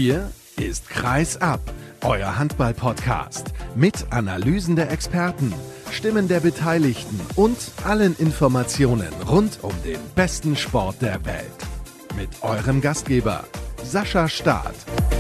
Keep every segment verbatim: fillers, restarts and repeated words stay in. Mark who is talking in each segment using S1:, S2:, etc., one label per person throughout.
S1: Hier ist Kreis ab, euer Handball-Podcast mit Analysen der Experten, Stimmen der Beteiligten und allen Informationen rund um den besten Sport der Welt. Mit eurem Gastgeber Sascha Staat.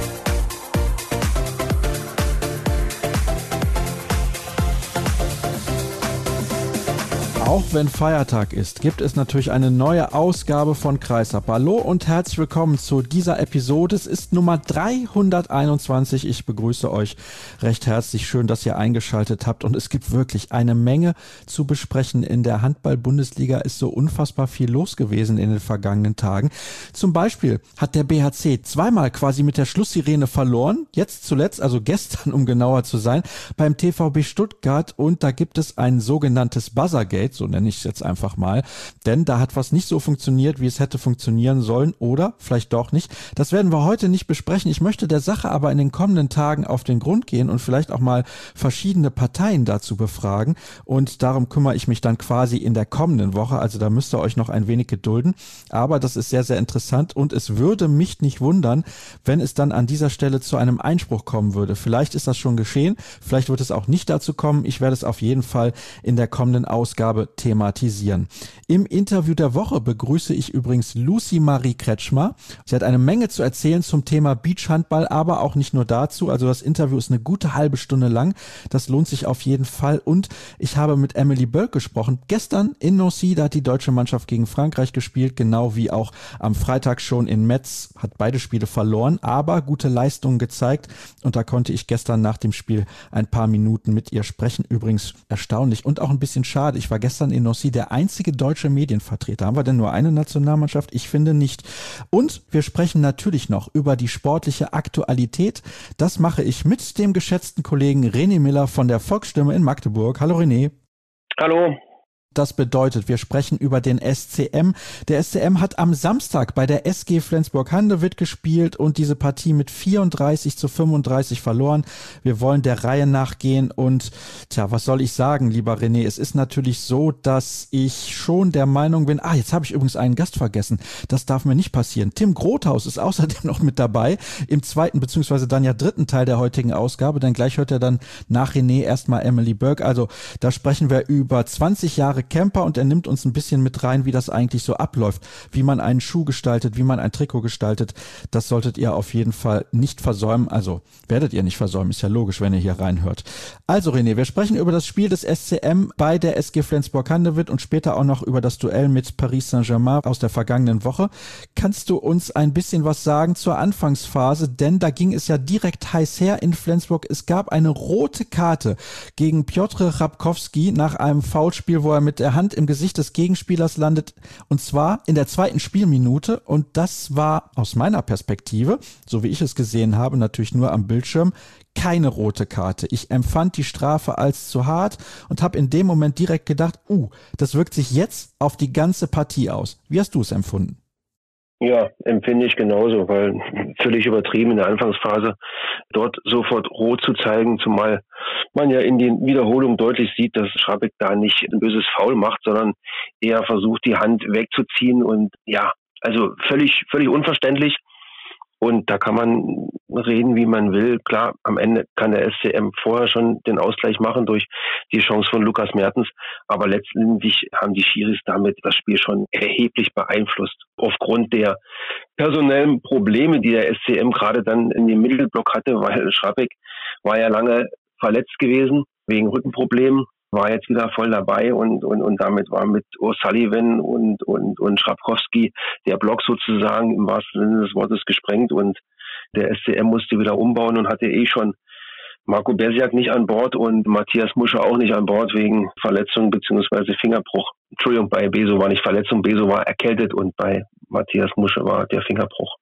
S2: Auch wenn Feiertag ist, gibt es natürlich eine neue Ausgabe von Kreis ab. Hallo und herzlich willkommen zu dieser Episode. Es ist Nummer dreihunderteinundzwanzig. Ich begrüße euch recht herzlich. Schön, dass ihr eingeschaltet habt. Und es gibt wirklich eine Menge zu besprechen. In der Handball-Bundesliga ist so unfassbar viel los gewesen in den vergangenen Tagen. Zum Beispiel hat der B H C zweimal quasi mit der Schlusssirene verloren. Jetzt zuletzt, also gestern, um genauer zu sein, beim T V B Stuttgart. Und da gibt es ein sogenanntes Buzzergate, so nenne ich es jetzt einfach mal, denn da hat was nicht so funktioniert, wie es hätte funktionieren sollen oder vielleicht doch nicht. Das werden wir heute nicht besprechen. Ich möchte der Sache aber in den kommenden Tagen auf den Grund gehen und vielleicht auch mal verschiedene Parteien dazu befragen und darum kümmere ich mich dann quasi in der kommenden Woche, also da müsst ihr euch noch ein wenig gedulden, aber das ist sehr, sehr interessant und es würde mich nicht wundern, wenn es dann an dieser Stelle zu einem Einspruch kommen würde. Vielleicht ist das schon geschehen, vielleicht wird es auch nicht dazu kommen. Ich werde es auf jeden Fall in der kommenden Ausgabe thematisieren. Im Interview der Woche begrüße ich übrigens Lucy Marie Kretschmer. Sie hat eine Menge zu erzählen zum Thema Beachhandball, aber auch nicht nur dazu. Also das Interview ist eine gute halbe Stunde lang. Das lohnt sich auf jeden Fall. Und ich habe mit Emily Bölk gesprochen. Gestern in Nancy, da hat die deutsche Mannschaft gegen Frankreich gespielt, genau wie auch am Freitag schon in Metz, hat beide Spiele verloren, aber gute Leistungen gezeigt. Und da konnte ich gestern nach dem Spiel ein paar Minuten mit ihr sprechen. Übrigens erstaunlich und auch ein bisschen schade. Ich war gestern in Nancy der einzige deutsche Medienvertreter. Haben wir denn nur eine Nationalmannschaft? Ich finde nicht. Und wir sprechen natürlich noch über die sportliche Aktualität. Das mache ich mit dem geschätzten Kollegen René Miller von der Volksstimme in Magdeburg. Hallo René.
S3: Hallo.
S2: Das bedeutet, wir sprechen über den S C M. Der S C M hat am Samstag bei der S G Flensburg-Handewitt gespielt und diese Partie mit vierunddreißig zu fünfunddreißig verloren. Wir wollen der Reihe nachgehen und tja, was soll ich sagen, lieber René? Es ist natürlich so, dass ich schon der Meinung bin, ah, jetzt habe ich übrigens einen Gast vergessen. Das darf mir nicht passieren. Tim Grothaus ist außerdem noch mit dabei im zweiten beziehungsweise dann ja dritten Teil der heutigen Ausgabe, denn gleich hört er dann nach René erstmal Emily Bölk. Also da sprechen wir über zwanzig Jahre Camper und er nimmt uns ein bisschen mit rein, wie das eigentlich so abläuft, wie man einen Schuh gestaltet, wie man ein Trikot gestaltet. Das solltet ihr auf jeden Fall nicht versäumen. Also werdet ihr nicht versäumen, ist ja logisch, wenn ihr hier reinhört. Also René, wir sprechen über das Spiel des S C M bei der S G Flensburg-Handewitt und später auch noch über das Duell mit Paris Saint-Germain aus der vergangenen Woche. Kannst du uns ein bisschen was sagen zur Anfangsphase? Denn da ging es ja direkt heiß her in Flensburg. Es gab eine rote Karte gegen Piotr Chrapkowski nach einem Foulspiel, wo er mit der Hand im Gesicht des Gegenspielers landet, und zwar in der zweiten Spielminute, und das war aus meiner Perspektive, so wie ich es gesehen habe, natürlich nur am Bildschirm, keine rote Karte. Ich empfand die Strafe als zu hart und habe in dem Moment direkt gedacht, uh, das wirkt sich jetzt auf die ganze Partie aus. Wie hast du es empfunden?
S3: Ja, empfinde ich genauso, weil völlig übertrieben in der Anfangsphase dort sofort rot zu zeigen, zumal man ja in den Wiederholungen deutlich sieht, dass Schrabek da nicht ein böses Foul macht, sondern eher versucht, die Hand wegzuziehen und ja, also völlig, völlig unverständlich. Und da kann man reden, wie man will. Klar, am Ende kann der S C M vorher schon den Ausgleich machen durch die Chance von Lukas Mertens. Aber letztendlich haben die Schiris damit das Spiel schon erheblich beeinflusst. Aufgrund der personellen Probleme, die der S C M gerade dann in dem Mittelblock hatte, weil Schrabek war ja lange verletzt gewesen wegen Rückenproblemen. War jetzt wieder voll dabei und und und damit war mit O'Sullivan und und und Chrapkowski der Block sozusagen im wahrsten Sinne des Wortes gesprengt und der S C M musste wieder umbauen und hatte eh schon Marco Bersiak nicht an Bord und Matthias Musche auch nicht an Bord wegen Verletzung bzw. Fingerbruch. Entschuldigung, bei Beso war nicht Verletzung, Beso war erkältet und bei Matthias Musche war der Fingerbruch.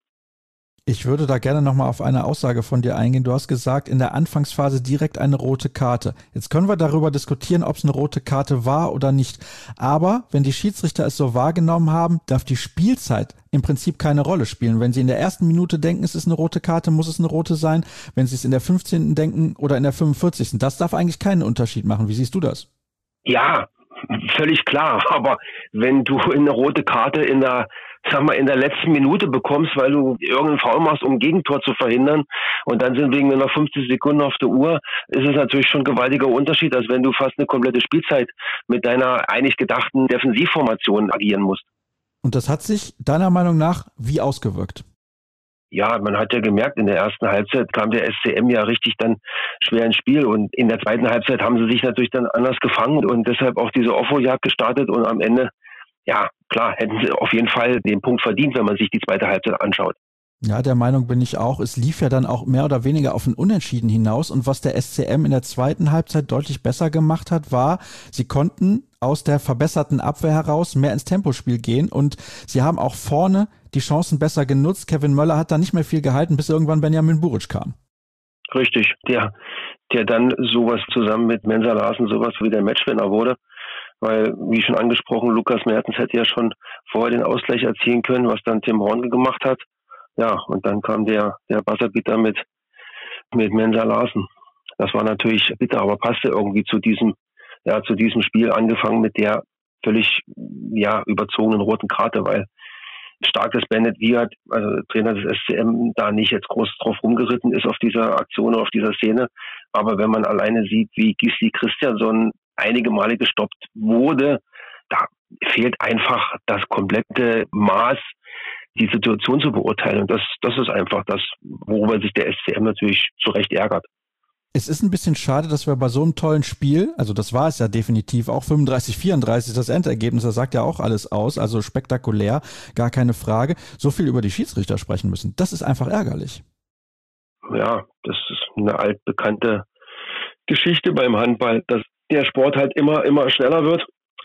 S2: Ich würde da gerne nochmal auf eine Aussage von dir eingehen. Du hast gesagt, in der Anfangsphase direkt eine rote Karte. Jetzt können wir darüber diskutieren, ob es eine rote Karte war oder nicht. Aber wenn die Schiedsrichter es so wahrgenommen haben, darf die Spielzeit im Prinzip keine Rolle spielen. Wenn sie in der ersten Minute denken, es ist eine rote Karte, muss es eine rote sein. Wenn sie es in der fünfzehnten denken oder in der fünfundvierzigsten Das darf eigentlich keinen Unterschied machen. Wie siehst du das?
S3: Ja, völlig klar. Aber wenn du eine rote Karte in der sag mal, in der letzten Minute bekommst, weil du irgendeinen Foul machst, um ein Gegentor zu verhindern, und dann sind wegen nur noch fünfzig Sekunden auf der Uhr, ist es natürlich schon ein gewaltiger Unterschied, als wenn du fast eine komplette Spielzeit mit deiner eigentlich gedachten Defensivformation agieren musst.
S2: Und das hat sich deiner Meinung nach wie ausgewirkt?
S3: Ja, man hat ja gemerkt, in der ersten Halbzeit kam der S C M ja richtig dann schwer ins Spiel, und in der zweiten Halbzeit haben sie sich natürlich dann anders gefangen und deshalb auch diese Offo-Jagd gestartet, und am Ende, ja klar, hätten sie auf jeden Fall den Punkt verdient, wenn man sich die zweite Halbzeit anschaut.
S2: Ja, der Meinung bin ich auch. Es lief ja dann auch mehr oder weniger auf ein Unentschieden hinaus, und was der S C M in der zweiten Halbzeit deutlich besser gemacht hat, war, sie konnten aus der verbesserten Abwehr heraus mehr ins Tempospiel gehen, und sie haben auch vorne die Chancen besser genutzt. Kevin Möller hat da nicht mehr viel gehalten, bis irgendwann Benjamin Buric kam.
S3: Richtig, der, der dann sowas zusammen mit Mensa Larsen sowas wie der Matchwinner wurde, weil, wie schon angesprochen, Lukas Mertens hätte ja schon vorher den Ausgleich erzielen können, was dann Tim Horn gemacht hat. Ja, und dann kam der, der Buzzerbeater mit, mit Mensa Larsen. Das war natürlich bitter, aber passte irgendwie zu diesem, ja, zu diesem Spiel, angefangen mit der völlig, ja, überzogenen roten Karte, weil stark, dass Bennett Wiehert, also Trainer des S C M, da nicht jetzt groß drauf rumgeritten ist auf dieser Aktion, auf dieser Szene. Aber wenn man alleine sieht, wie Gisli Christiansson einige Male gestoppt wurde, da fehlt einfach das komplette Maß, die Situation zu beurteilen. Und das, das ist einfach das, worüber sich der S C M natürlich zu Recht ärgert.
S2: Es ist ein bisschen schade, dass wir bei so einem tollen Spiel, also das war es ja definitiv, auch fünfunddreißig vierunddreißig das Endergebnis, das sagt ja auch alles aus, also spektakulär, gar keine Frage, so viel über die Schiedsrichter sprechen müssen. Das ist einfach ärgerlich.
S3: Ja, das ist eine altbekannte Geschichte beim Handball, dass der Sport halt immer, immer schneller wird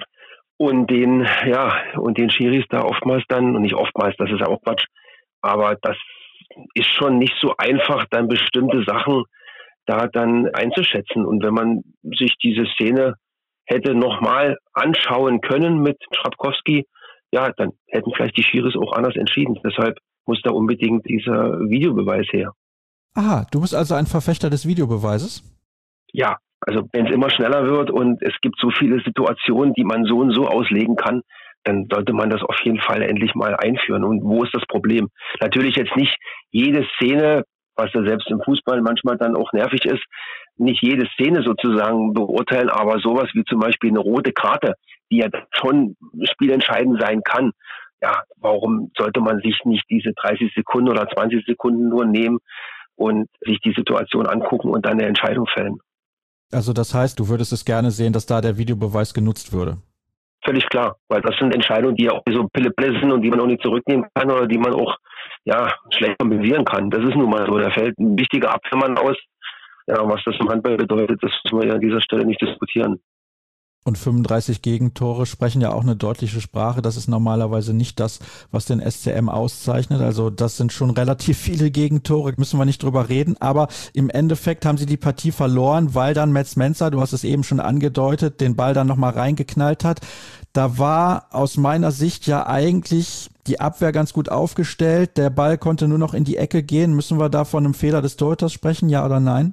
S3: und den, ja, und den Schiris da oftmals dann, und nicht oftmals, das ist ja auch Quatsch, aber das ist schon nicht so einfach, dann bestimmte Sachen da dann einzuschätzen. Und wenn man sich diese Szene hätte nochmal anschauen können mit Schrabkowski, ja, dann hätten vielleicht die Schiris auch anders entschieden. Deshalb muss da unbedingt dieser Videobeweis her.
S2: Aha, du bist also ein Verfechter des Videobeweises?
S3: Ja, also wenn es immer schneller wird und es gibt so viele Situationen, die man so und so auslegen kann, dann sollte man das auf jeden Fall endlich mal einführen. Und wo ist das Problem? Natürlich jetzt nicht jede Szene, was ja selbst im Fußball manchmal dann auch nervig ist, nicht jede Szene sozusagen beurteilen, aber sowas wie zum Beispiel eine rote Karte, die ja schon spielentscheidend sein kann. Ja, warum sollte man sich nicht diese dreißig Sekunden oder zwanzig Sekunden nur nehmen und sich die Situation angucken und dann eine Entscheidung fällen?
S2: Also das heißt, du würdest es gerne sehen, dass da der Videobeweis genutzt würde?
S3: Völlig klar, weil das sind Entscheidungen, die ja auch so pille-pille sind und die man auch nicht zurücknehmen kann oder die man auch ja schlecht kompensieren kann. Das ist nun mal so. Da fällt ein wichtiger Abwehrmann aus. Ja, was das im Handball bedeutet, das müssen wir ja an dieser Stelle nicht diskutieren.
S2: Und fünfunddreißig Gegentore sprechen ja auch eine deutliche Sprache. Das ist normalerweise nicht das, was den S C M auszeichnet. Also das sind schon relativ viele Gegentore, müssen wir nicht drüber reden. Aber im Endeffekt haben sie die Partie verloren, weil dann Metz Mensa, du hast es eben schon angedeutet, den Ball dann nochmal reingeknallt hat. Da war aus meiner Sicht ja eigentlich die Abwehr ganz gut aufgestellt. Der Ball konnte nur noch in die Ecke gehen. Müssen wir da von einem Fehler des Torhüters sprechen, ja oder nein?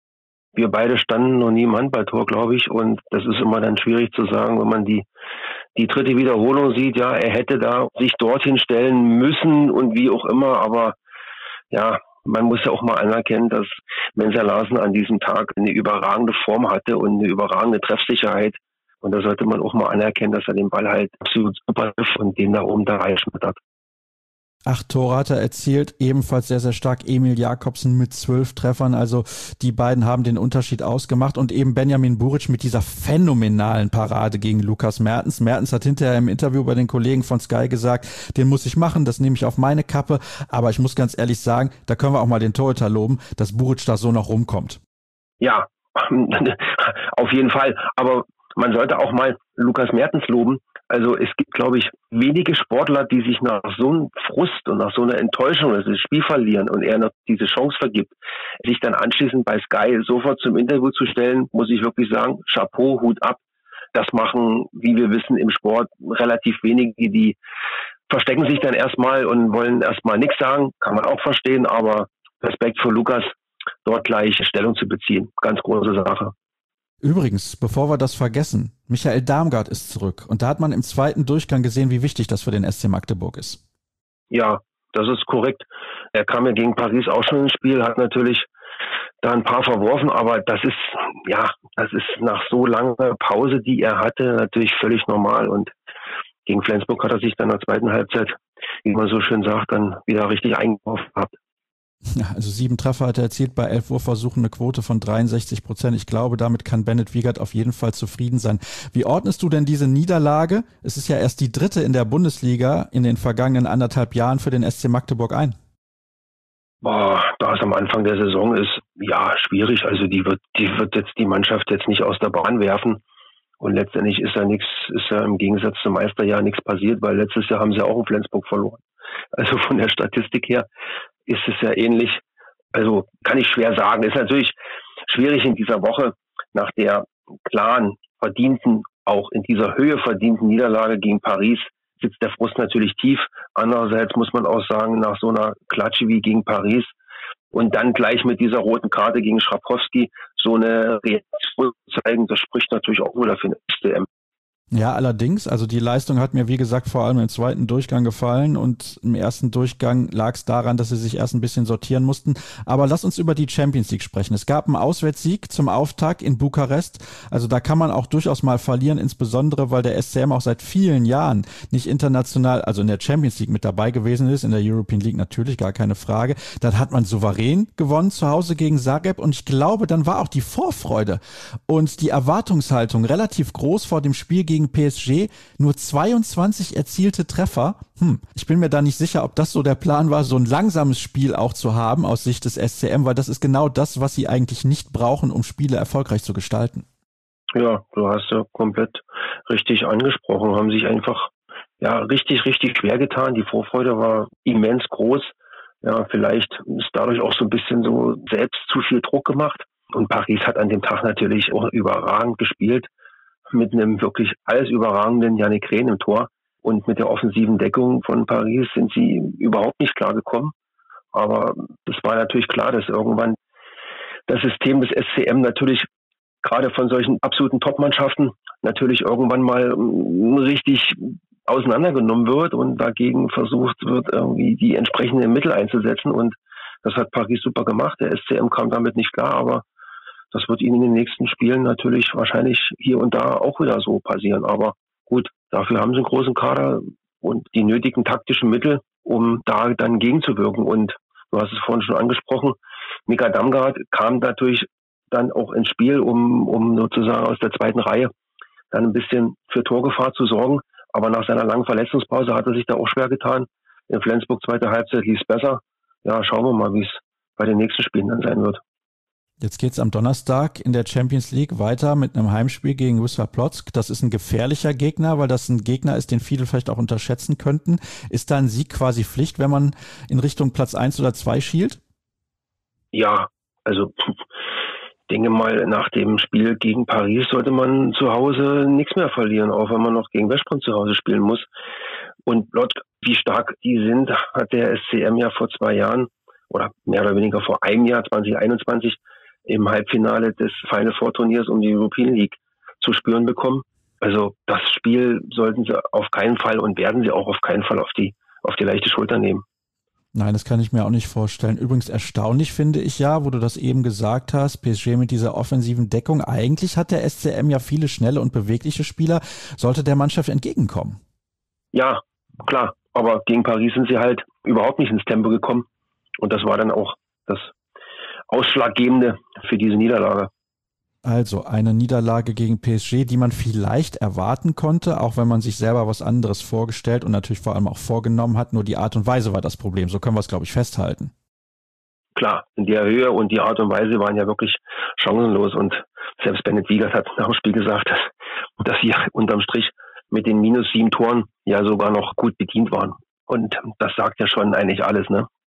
S3: Wir beide standen noch nie im Handballtor, glaube ich, und das ist immer dann schwierig zu sagen, wenn man die die dritte Wiederholung sieht. Ja, er hätte da sich dorthin stellen müssen und wie auch immer, aber ja, man muss ja auch mal anerkennen, dass Mensa Larsen an diesem Tag eine überragende Form hatte und eine überragende Treffsicherheit, und da sollte man auch mal anerkennen, dass er den Ball halt absolut super trifft und den da oben da reinschmettert.
S2: Acht Tore hat er erzielt, ebenfalls sehr, sehr stark Emil Jakobsen mit zwölf Treffern. Also die beiden haben den Unterschied ausgemacht, und eben Benjamin Buric mit dieser phänomenalen Parade gegen Lukas Mertens. Mertens hat hinterher im Interview bei den Kollegen von Sky gesagt, den muss ich machen, das nehme ich auf meine Kappe. Aber ich muss ganz ehrlich sagen, da können wir auch mal den Torhüter loben, dass Buric da so noch rumkommt.
S3: Ja, auf jeden Fall. Aber man sollte auch mal Lukas Mertens loben. Also es gibt, glaube ich, wenige Sportler, die sich nach so einem Frust und nach so einer Enttäuschung, dass sie das Spiel verlieren und er noch diese Chance vergibt, sich dann anschließend bei Sky sofort zum Interview zu stellen, muss ich wirklich sagen, Chapeau, Hut ab. Das machen, wie wir wissen, im Sport relativ wenige, die verstecken sich dann erstmal und wollen erstmal nichts sagen, kann man auch verstehen, aber Respekt für Lukas, dort gleich Stellung zu beziehen. Ganz große Sache.
S2: Übrigens, bevor wir das vergessen, Michael Darmgard ist zurück, und da hat man im zweiten Durchgang gesehen, wie wichtig das für den S C Magdeburg ist.
S3: Ja, das ist korrekt. Er kam ja gegen Paris auch schon ins Spiel, hat natürlich da ein paar verworfen, aber das ist, ja, das ist nach so langer Pause, die er hatte, natürlich völlig normal. Und gegen Flensburg hat er sich dann in der zweiten Halbzeit, wie man so schön sagt, dann wieder richtig eingeworfen gehabt.
S2: Ja, also sieben Treffer hat er erzielt bei elf Wurfversuchen, eine Quote von dreiundsechzig Prozent. Ich glaube, damit kann Bennett Wiegert auf jeden Fall zufrieden sein. Wie ordnest du denn diese Niederlage? Es ist ja erst die dritte in der Bundesliga in den vergangenen anderthalb Jahren für den S C Magdeburg ein.
S3: Boah, da es am Anfang der Saison ist, ja, schwierig. Also die wird, die wird jetzt die Mannschaft jetzt nicht aus der Bahn werfen. Und letztendlich ist ja nichts, ist ja im Gegensatz zum Meisterjahr nichts passiert, weil letztes Jahr haben sie auch in Flensburg verloren. Also von der Statistik her ist es ja ähnlich. Also kann ich schwer sagen. Ist natürlich schwierig in dieser Woche nach der klaren, verdienten, auch in dieser Höhe verdienten Niederlage gegen Paris sitzt der Frust natürlich tief. Andererseits muss man auch sagen, nach so einer Klatsche wie gegen Paris und dann gleich mit dieser roten Karte gegen Schrapkowski so eine Reaktion zeigen, das spricht natürlich auch wieder für eine S C M.
S2: Ja, allerdings, also die Leistung hat mir, wie gesagt, vor allem im zweiten Durchgang gefallen und im ersten Durchgang lag es daran, dass sie sich erst ein bisschen sortieren mussten. Aber lass uns über die Champions League sprechen. Es gab einen Auswärtssieg zum Auftakt in Bukarest. Also da kann man auch durchaus mal verlieren, insbesondere weil der S C M auch seit vielen Jahren nicht international, also in der Champions League mit dabei gewesen ist, in der European League natürlich, gar keine Frage. Dann hat man souverän gewonnen zu Hause gegen Zagreb und ich glaube, dann war auch die Vorfreude und die Erwartungshaltung relativ groß vor dem Spiel gegen P S G, nur zweiundzwanzig erzielte Treffer. Hm, ich bin mir da nicht sicher, ob das so der Plan war, so ein langsames Spiel auch zu haben aus Sicht des S C M, weil das ist genau das, was sie eigentlich nicht brauchen, um Spiele erfolgreich zu gestalten.
S3: Ja, du hast ja komplett richtig angesprochen, haben sich einfach ja richtig, richtig schwer getan. Die Vorfreude war immens groß. Ja, vielleicht ist dadurch auch so ein bisschen so selbst zu viel Druck gemacht. Und Paris hat an dem Tag natürlich auch überragend gespielt. Mit einem wirklich alles überragenden Yannick Rehn im Tor und mit der offensiven Deckung von Paris sind sie überhaupt nicht klargekommen. Aber es war natürlich klar, dass irgendwann das System des S C M natürlich gerade von solchen absoluten Top-Mannschaften natürlich irgendwann mal richtig auseinandergenommen wird und dagegen versucht wird, irgendwie die entsprechenden Mittel einzusetzen. Und das hat Paris super gemacht. Der S C M kam damit nicht klar, aber das wird ihnen in den nächsten Spielen natürlich wahrscheinlich hier und da auch wieder so passieren. Aber gut, dafür haben sie einen großen Kader und die nötigen taktischen Mittel, um da dann gegenzuwirken. Und du hast es vorhin schon angesprochen, Mika Damgard kam natürlich dann auch ins Spiel, um, um sozusagen aus der zweiten Reihe dann ein bisschen für Torgefahr zu sorgen. Aber nach seiner langen Verletzungspause hat er sich da auch schwer getan. In Flensburg zweite Halbzeit lief es besser. Ja, schauen wir mal, wie es bei den nächsten Spielen dann sein wird.
S2: Jetzt geht's am Donnerstag in der Champions League weiter mit einem Heimspiel gegen Wisła Płock. Das ist ein gefährlicher Gegner, weil das ein Gegner ist, den viele vielleicht auch unterschätzen könnten. Ist da ein Sieg quasi Pflicht, wenn man in Richtung Platz eins oder zwei schielt?
S3: Ja, also ich denke mal, nach dem Spiel gegen Paris sollte man zu Hause nichts mehr verlieren, auch wenn man noch gegen Westbrem zu Hause spielen muss. Und Płock, wie stark die sind, hat der S C M ja vor zwei Jahren oder mehr oder weniger vor einem Jahr, zwanzig einundzwanzig, im Halbfinale des Final Four Turniers um die European League zu spüren bekommen. Also das Spiel sollten sie auf keinen Fall und werden sie auch auf keinen Fall auf die, auf die leichte Schulter nehmen.
S2: Nein, das kann ich mir auch nicht vorstellen. Übrigens erstaunlich finde ich ja, wo du das eben gesagt hast, P S G mit dieser offensiven Deckung. Eigentlich hat der S C M ja viele schnelle und bewegliche Spieler, sollte der Mannschaft entgegenkommen.
S3: Ja, klar. Aber gegen Paris sind sie halt überhaupt nicht ins Tempo gekommen. Und das war dann auch das Ausschlaggebende für diese Niederlage.
S2: Also eine Niederlage gegen P S G, die man vielleicht erwarten konnte, auch wenn man sich selber was anderes vorgestellt und natürlich vor allem auch vorgenommen hat. Nur die Art und Weise war das Problem. So können wir es, glaube ich, festhalten.
S3: Klar, in der Höhe und die Art und Weise waren ja wirklich chancenlos. Und selbst Bennett Wiegert hat nach dem Spiel gesagt, dass, dass sie unterm Strich mit den minus sieben Toren ja sogar noch gut bedient waren. Und das sagt ja schon eigentlich alles, ne?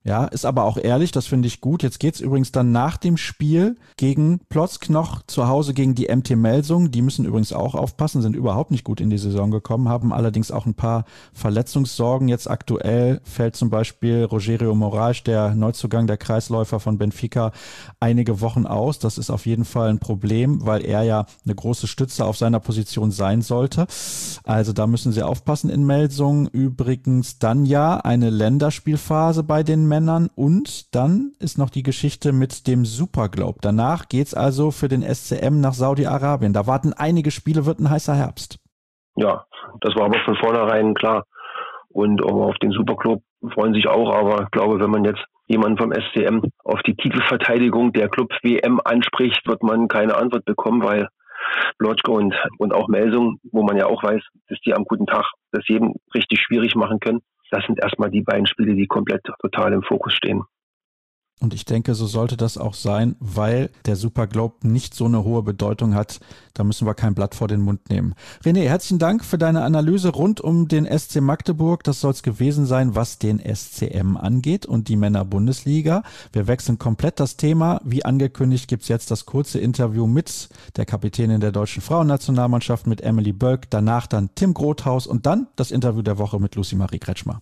S2: Ja, ist aber auch ehrlich, das finde ich gut. Jetzt geht's übrigens dann nach dem Spiel gegen Plotzknoch zu Hause gegen die M T Melsung. Die müssen übrigens auch aufpassen, sind überhaupt nicht gut in die Saison gekommen, haben allerdings auch ein paar Verletzungssorgen. Jetzt aktuell fällt zum Beispiel Rogerio Moraes, der Neuzugang, der Kreisläufer von Benfica, einige Wochen aus. Das ist auf jeden Fall ein Problem, weil er ja eine große Stütze auf seiner Position sein sollte. Also da müssen sie aufpassen in Melsung. Übrigens dann ja eine Länderspielphase bei den Männern und dann ist noch die Geschichte mit dem Superglobe. Danach geht's also für den S C M nach Saudi-Arabien. Da warten einige Spiele, wird ein heißer Herbst.
S3: Ja, das war aber von vornherein klar. Und auf den Superglobe freuen sich auch, aber ich glaube, wenn man jetzt jemanden vom S C M auf die Titelverteidigung der Club-W M anspricht, wird man keine Antwort bekommen, weil Plotzk und, und auch Melsung, wo man ja auch weiß, dass die am guten Tag das jedem richtig schwierig machen können. Das sind erstmal die beiden Spiele, die komplett total im Fokus stehen.
S2: Und ich denke, so sollte das auch sein, weil der Superglobe nicht so eine hohe Bedeutung hat. Da müssen wir kein Blatt vor den Mund nehmen. René, herzlichen Dank für deine Analyse rund um den S C Magdeburg. Das soll es gewesen sein, was den S C M angeht und die Männer-Bundesliga. Wir wechseln komplett das Thema. Wie angekündigt gibt's jetzt das kurze Interview mit der Kapitänin der deutschen Frauennationalmannschaft, mit Emily Bölk. Danach dann Tim Grothaus und dann das Interview der Woche mit Lucy Marie Kretschmer.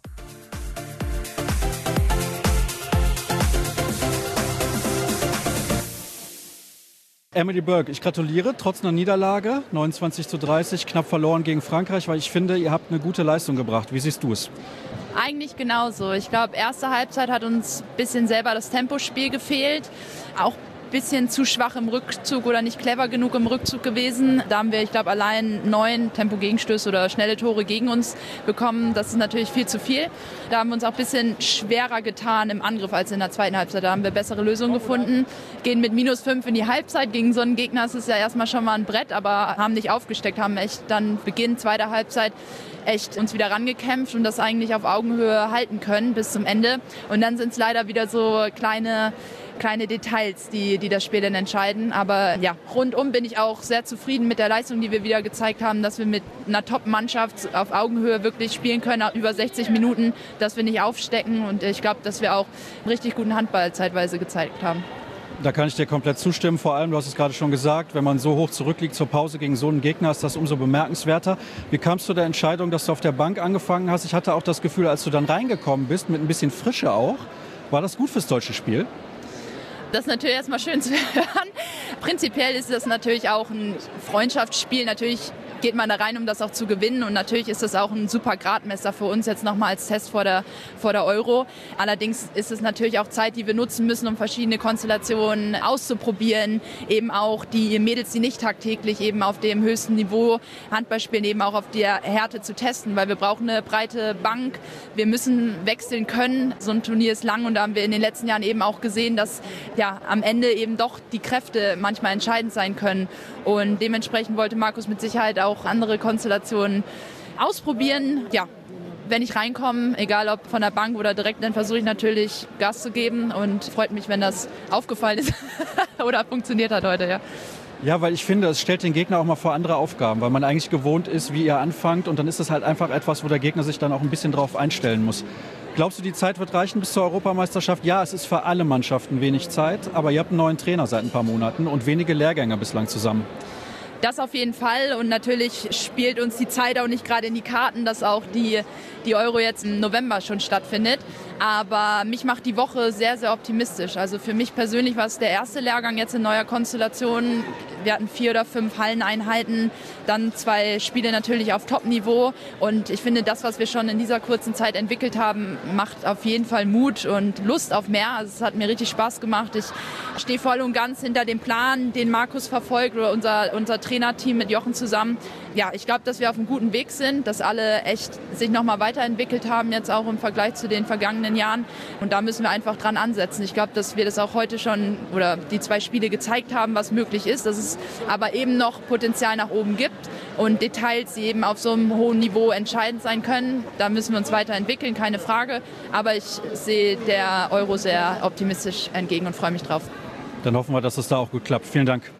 S2: Emily Bölk, ich gratuliere, trotz einer Niederlage, neunundzwanzig zu dreißig, knapp verloren gegen Frankreich, weil ich finde, ihr habt eine gute Leistung gebracht. Wie siehst du es?
S4: Eigentlich genauso. Ich glaube, erste Halbzeit hat uns ein bisschen selber das Tempospiel gefehlt. Auch ein bisschen zu schwach im Rückzug oder nicht clever genug im Rückzug gewesen. Da haben wir, ich glaube, allein neun Tempo-Gegenstöße oder schnelle Tore gegen uns bekommen. Das ist natürlich viel zu viel. Da haben wir uns auch ein bisschen schwerer getan im Angriff als in der zweiten Halbzeit. Da haben wir bessere Lösungen gefunden. Gehen mit minus fünf in die Halbzeit. Gegen so einen Gegner ist es ja erstmal schon mal ein Brett, aber haben nicht aufgesteckt, haben echt dann Beginn zweiter Halbzeit echt uns wieder rangekämpft und das eigentlich auf Augenhöhe halten können bis zum Ende. Und dann sind es leider wieder so kleine kleine Details, die, die das Spiel dann entscheiden. Aber ja, rundum bin ich auch sehr zufrieden mit der Leistung, die wir wieder gezeigt haben, dass wir mit einer Top-Mannschaft auf Augenhöhe wirklich spielen können, über sechzig Minuten, dass wir nicht aufstecken. Und ich glaube, dass wir auch einen richtig guten Handball zeitweise gezeigt haben.
S2: Da kann ich dir komplett zustimmen. Vor allem, du hast es gerade schon gesagt, wenn man so hoch zurückliegt zur Pause gegen so einen Gegner, ist das umso bemerkenswerter. Wie kamst du der Entscheidung, dass du auf der Bank angefangen hast? Ich hatte auch das Gefühl, als du dann reingekommen bist, mit ein bisschen Frische auch, war das gut fürs deutsche Spiel?
S4: Das ist natürlich erstmal schön zu hören. Prinzipiell ist das natürlich auch ein Freundschaftsspiel. Natürlich geht man da rein, um das auch zu gewinnen. Und natürlich ist das auch ein super Gradmesser für uns jetzt nochmal als Test vor der, vor der Euro. Allerdings ist es natürlich auch Zeit, die wir nutzen müssen, um verschiedene Konstellationen auszuprobieren. Eben auch die Mädels, die nicht tagtäglich eben auf dem höchsten Niveau Handball spielen, eben auch auf der Härte zu testen. Weil wir brauchen eine breite Bank. Wir müssen wechseln können. So ein Turnier ist lang und da haben wir in den letzten Jahren eben auch gesehen, dass ja am Ende eben doch die Kräfte manchmal entscheidend sein können. Und dementsprechend wollte Markus mit Sicherheit auch auch andere Konstellationen ausprobieren. Ja, wenn ich reinkomme, egal ob von der Bank oder direkt, dann versuche ich natürlich Gas zu geben und freut mich, wenn das aufgefallen ist oder funktioniert hat heute, ja.
S2: Ja, weil ich finde, es stellt den Gegner auch mal vor andere Aufgaben, weil man eigentlich gewohnt ist, wie ihr anfangt und dann ist es halt einfach etwas, wo der Gegner sich dann auch ein bisschen drauf einstellen muss. Glaubst du, die Zeit wird reichen bis zur Europameisterschaft? Ja, es ist für alle Mannschaften wenig Zeit, aber ihr habt einen neuen Trainer seit ein paar Monaten und wenige Lehrgänger bislang zusammen.
S4: Das auf jeden Fall und natürlich spielt uns die Zeit auch nicht gerade in die Karten, dass auch die, die Euro jetzt im November schon stattfindet. Aber mich macht die Woche sehr, sehr optimistisch. Also für mich persönlich war es der erste Lehrgang jetzt in neuer Konstellation. Wir hatten vier oder fünf Halleneinheiten, dann zwei Spiele natürlich auf Top-Niveau. Und ich finde, das, was wir schon in dieser kurzen Zeit entwickelt haben, macht auf jeden Fall Mut und Lust auf mehr. Also es hat mir richtig Spaß gemacht. Ich stehe voll und ganz hinter dem Plan, den Markus verfolgt oder unser, unser Trainerteam mit Jochen zusammen. Ja, ich glaube, dass wir auf einem guten Weg sind, dass alle echt sich nochmal weiterentwickelt haben, jetzt auch im Vergleich zu den vergangenen Jahren. Und da müssen wir einfach dran ansetzen. Ich glaube, dass wir das auch heute schon oder die zwei Spiele gezeigt haben, was möglich ist, dass es aber eben noch Potenzial nach oben gibt und Details, die eben auf so einem hohen Niveau entscheidend sein können. Da müssen wir uns weiterentwickeln, keine Frage. Aber ich sehe der Euro sehr optimistisch entgegen und freue mich drauf.
S2: Dann hoffen wir, dass es da auch gut klappt. Vielen Dank.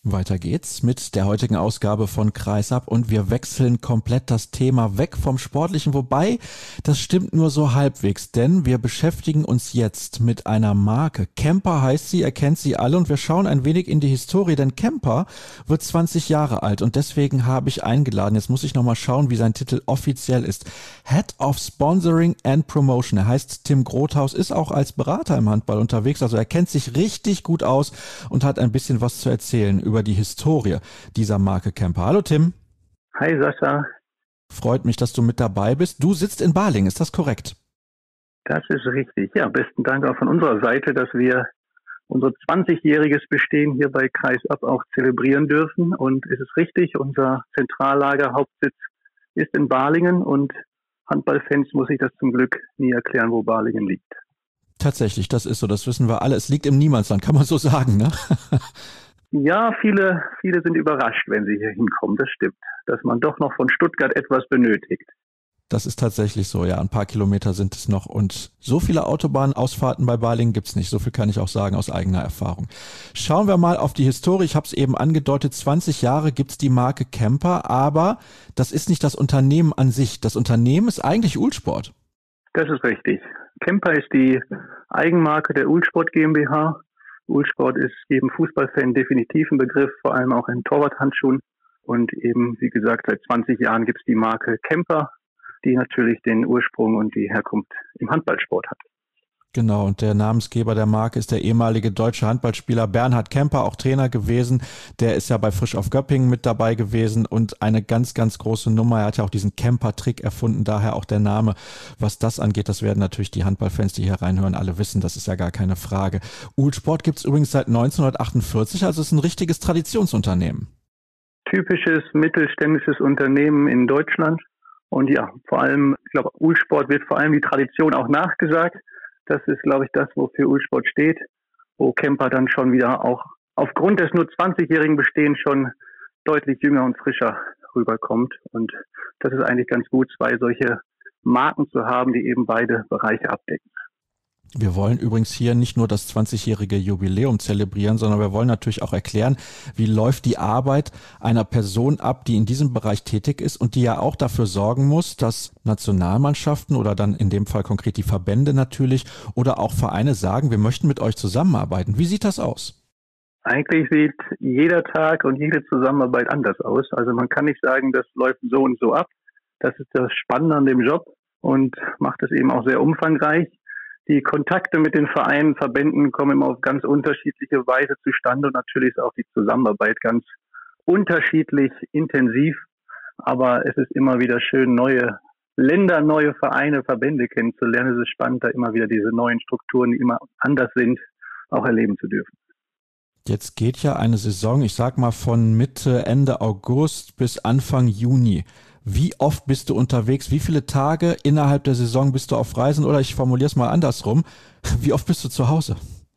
S2: Weiter geht's mit der heutigen Ausgabe von Kreisab und wir wechseln komplett das Thema weg vom Sportlichen, wobei das stimmt nur so halbwegs, denn wir beschäftigen uns jetzt mit einer Marke. Kemper heißt sie, ihr kennt sie alle und wir schauen ein wenig in die Historie, denn Kemper wird zwanzig Jahre alt und deswegen habe ich eingeladen, jetzt muss ich nochmal schauen, wie sein Titel offiziell ist. Head of Sponsoring and Promotion. Er heißt Tim Grothaus, ist auch als Berater im Handball unterwegs, also er kennt sich richtig gut aus und hat ein bisschen was zu erzählen über die Historie dieser Marke Kemper. Hallo Tim.
S5: Hi Sascha.
S2: Freut mich, dass du mit dabei bist. Du sitzt in Balingen, ist das korrekt?
S5: Das ist richtig. Ja, besten Dank auch von unserer Seite, dass wir unser zwanzigjähriges Bestehen hier bei Kreisab auch zelebrieren dürfen. Und es ist richtig, unser Zentrallager, Hauptsitz ist in Balingen und Handballfans muss ich das zum Glück nie erklären, wo Balingen liegt.
S2: Tatsächlich, das ist so, das wissen wir alle. Es liegt im Niemandsland, kann man so sagen, ne?
S5: Ja, viele, viele sind überrascht, wenn sie hier hinkommen. Das stimmt, dass man doch noch von Stuttgart etwas benötigt.
S2: Das ist tatsächlich so, ja. Ein paar Kilometer sind es noch und so viele Autobahnausfahrten bei Balingen gibt's nicht. So viel kann ich auch sagen aus eigener Erfahrung. Schauen wir mal auf die Historie. Ich habe es eben angedeutet, zwanzig Jahre gibt's die Marke Kemper, aber das ist nicht das Unternehmen an sich. Das Unternehmen ist eigentlich Uhlsport.
S5: Das ist richtig. Kemper ist die Eigenmarke der Uhlsport GmbH. Uhlsport ist jedem Fußballfan definitiv ein Begriff, vor allem auch in Torwarthandschuhen. Und eben, wie gesagt, seit zwanzig Jahren gibt es die Marke Kemper, die natürlich den Ursprung und die Herkunft im Handballsport hat.
S2: Genau, und der Namensgeber der Marke ist der ehemalige deutsche Handballspieler Bernhard Kemper, auch Trainer gewesen. Der ist ja bei Frisch auf Göppingen mit dabei gewesen und eine ganz, ganz große Nummer. Er hat ja auch diesen Kemper-Trick erfunden, daher auch der Name. Was das angeht, das werden natürlich die Handballfans, die hier reinhören, alle wissen. Das ist ja gar keine Frage. Uhlsport gibt's übrigens seit neunzehnhundertachtundvierzig, also ist ein richtiges Traditionsunternehmen.
S5: Typisches mittelständisches Unternehmen in Deutschland. Und ja, vor allem, ich glaube, Uhlsport wird vor allem die Tradition auch nachgesagt. Das ist, glaube ich, das, wofür Uhlsport steht, wo Kemper dann schon wieder auch aufgrund des nur zwanzigjährigen Bestehens schon deutlich jünger und frischer rüberkommt. Und das ist eigentlich ganz gut, zwei solche Marken zu haben, die eben beide Bereiche abdecken.
S2: Wir wollen übrigens hier nicht nur das zwanzigjährige Jubiläum zelebrieren, sondern wir wollen natürlich auch erklären, wie läuft die Arbeit einer Person ab, die in diesem Bereich tätig ist und die ja auch dafür sorgen muss, dass Nationalmannschaften oder dann in dem Fall konkret die Verbände natürlich oder auch Vereine sagen, wir möchten mit euch zusammenarbeiten. Wie sieht das aus?
S5: Eigentlich sieht jeder Tag und jede Zusammenarbeit anders aus. Also man kann nicht sagen, das läuft so und so ab. Das ist das Spannende an dem Job und macht es eben auch sehr umfangreich. Die Kontakte mit den Vereinen, Verbänden kommen immer auf ganz unterschiedliche Weise zustande und natürlich ist auch die Zusammenarbeit ganz unterschiedlich intensiv. Aber es ist immer wieder schön, neue Länder, neue Vereine, Verbände kennenzulernen. Es ist spannend, da immer wieder diese neuen Strukturen, die immer anders sind, auch erleben zu dürfen.
S2: Jetzt geht ja eine Saison, ich sag mal von Mitte, Ende August bis Anfang Juni. Wie oft bist du unterwegs? Wie viele Tage innerhalb der Saison bist du auf Reisen? Oder ich formuliere es mal andersrum. Wie oft bist du zu Hause?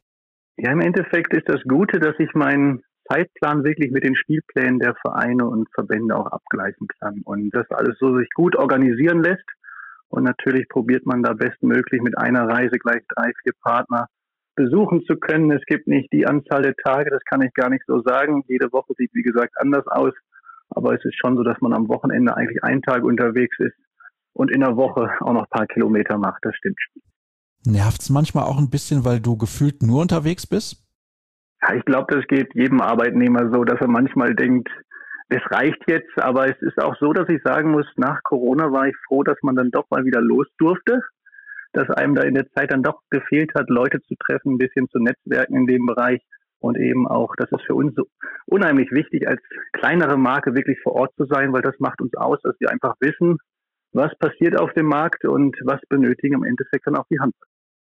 S5: Ja, im Endeffekt ist das Gute, dass ich meinen Zeitplan wirklich mit den Spielplänen der Vereine und Verbände auch abgleichen kann. Und das alles so sich gut organisieren lässt. Und natürlich probiert man da bestmöglich mit einer Reise gleich drei, vier Partner besuchen zu können. Es gibt nicht die Anzahl der Tage, das kann ich gar nicht so sagen. Jede Woche sieht, wie gesagt, anders aus. Aber es ist schon so, dass man am Wochenende eigentlich einen Tag unterwegs ist und in der Woche auch noch ein paar Kilometer macht. Das stimmt schon.
S2: Nervt's manchmal auch ein bisschen, weil du gefühlt nur unterwegs bist?
S5: Ja, ich glaube, das geht jedem Arbeitnehmer so, dass er manchmal denkt, es reicht jetzt. Aber es ist auch so, dass ich sagen muss, nach Corona war ich froh, dass man dann doch mal wieder los durfte. Dass einem da in der Zeit dann doch gefehlt hat, Leute zu treffen, ein bisschen zu netzwerken in dem Bereich. Und eben auch, das ist für uns so unheimlich wichtig, als kleinere Marke wirklich vor Ort zu sein, weil das macht uns aus, dass wir einfach wissen, was passiert auf dem Markt und was benötigen im Endeffekt dann auch die Handball.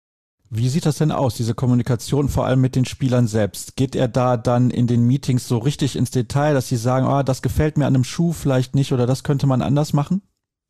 S2: Wie sieht das denn aus, diese Kommunikation vor allem mit den Spielern selbst? Geht er da dann in den Meetings so richtig ins Detail, dass sie sagen, ah, das gefällt mir an einem Schuh vielleicht nicht oder das könnte man anders machen?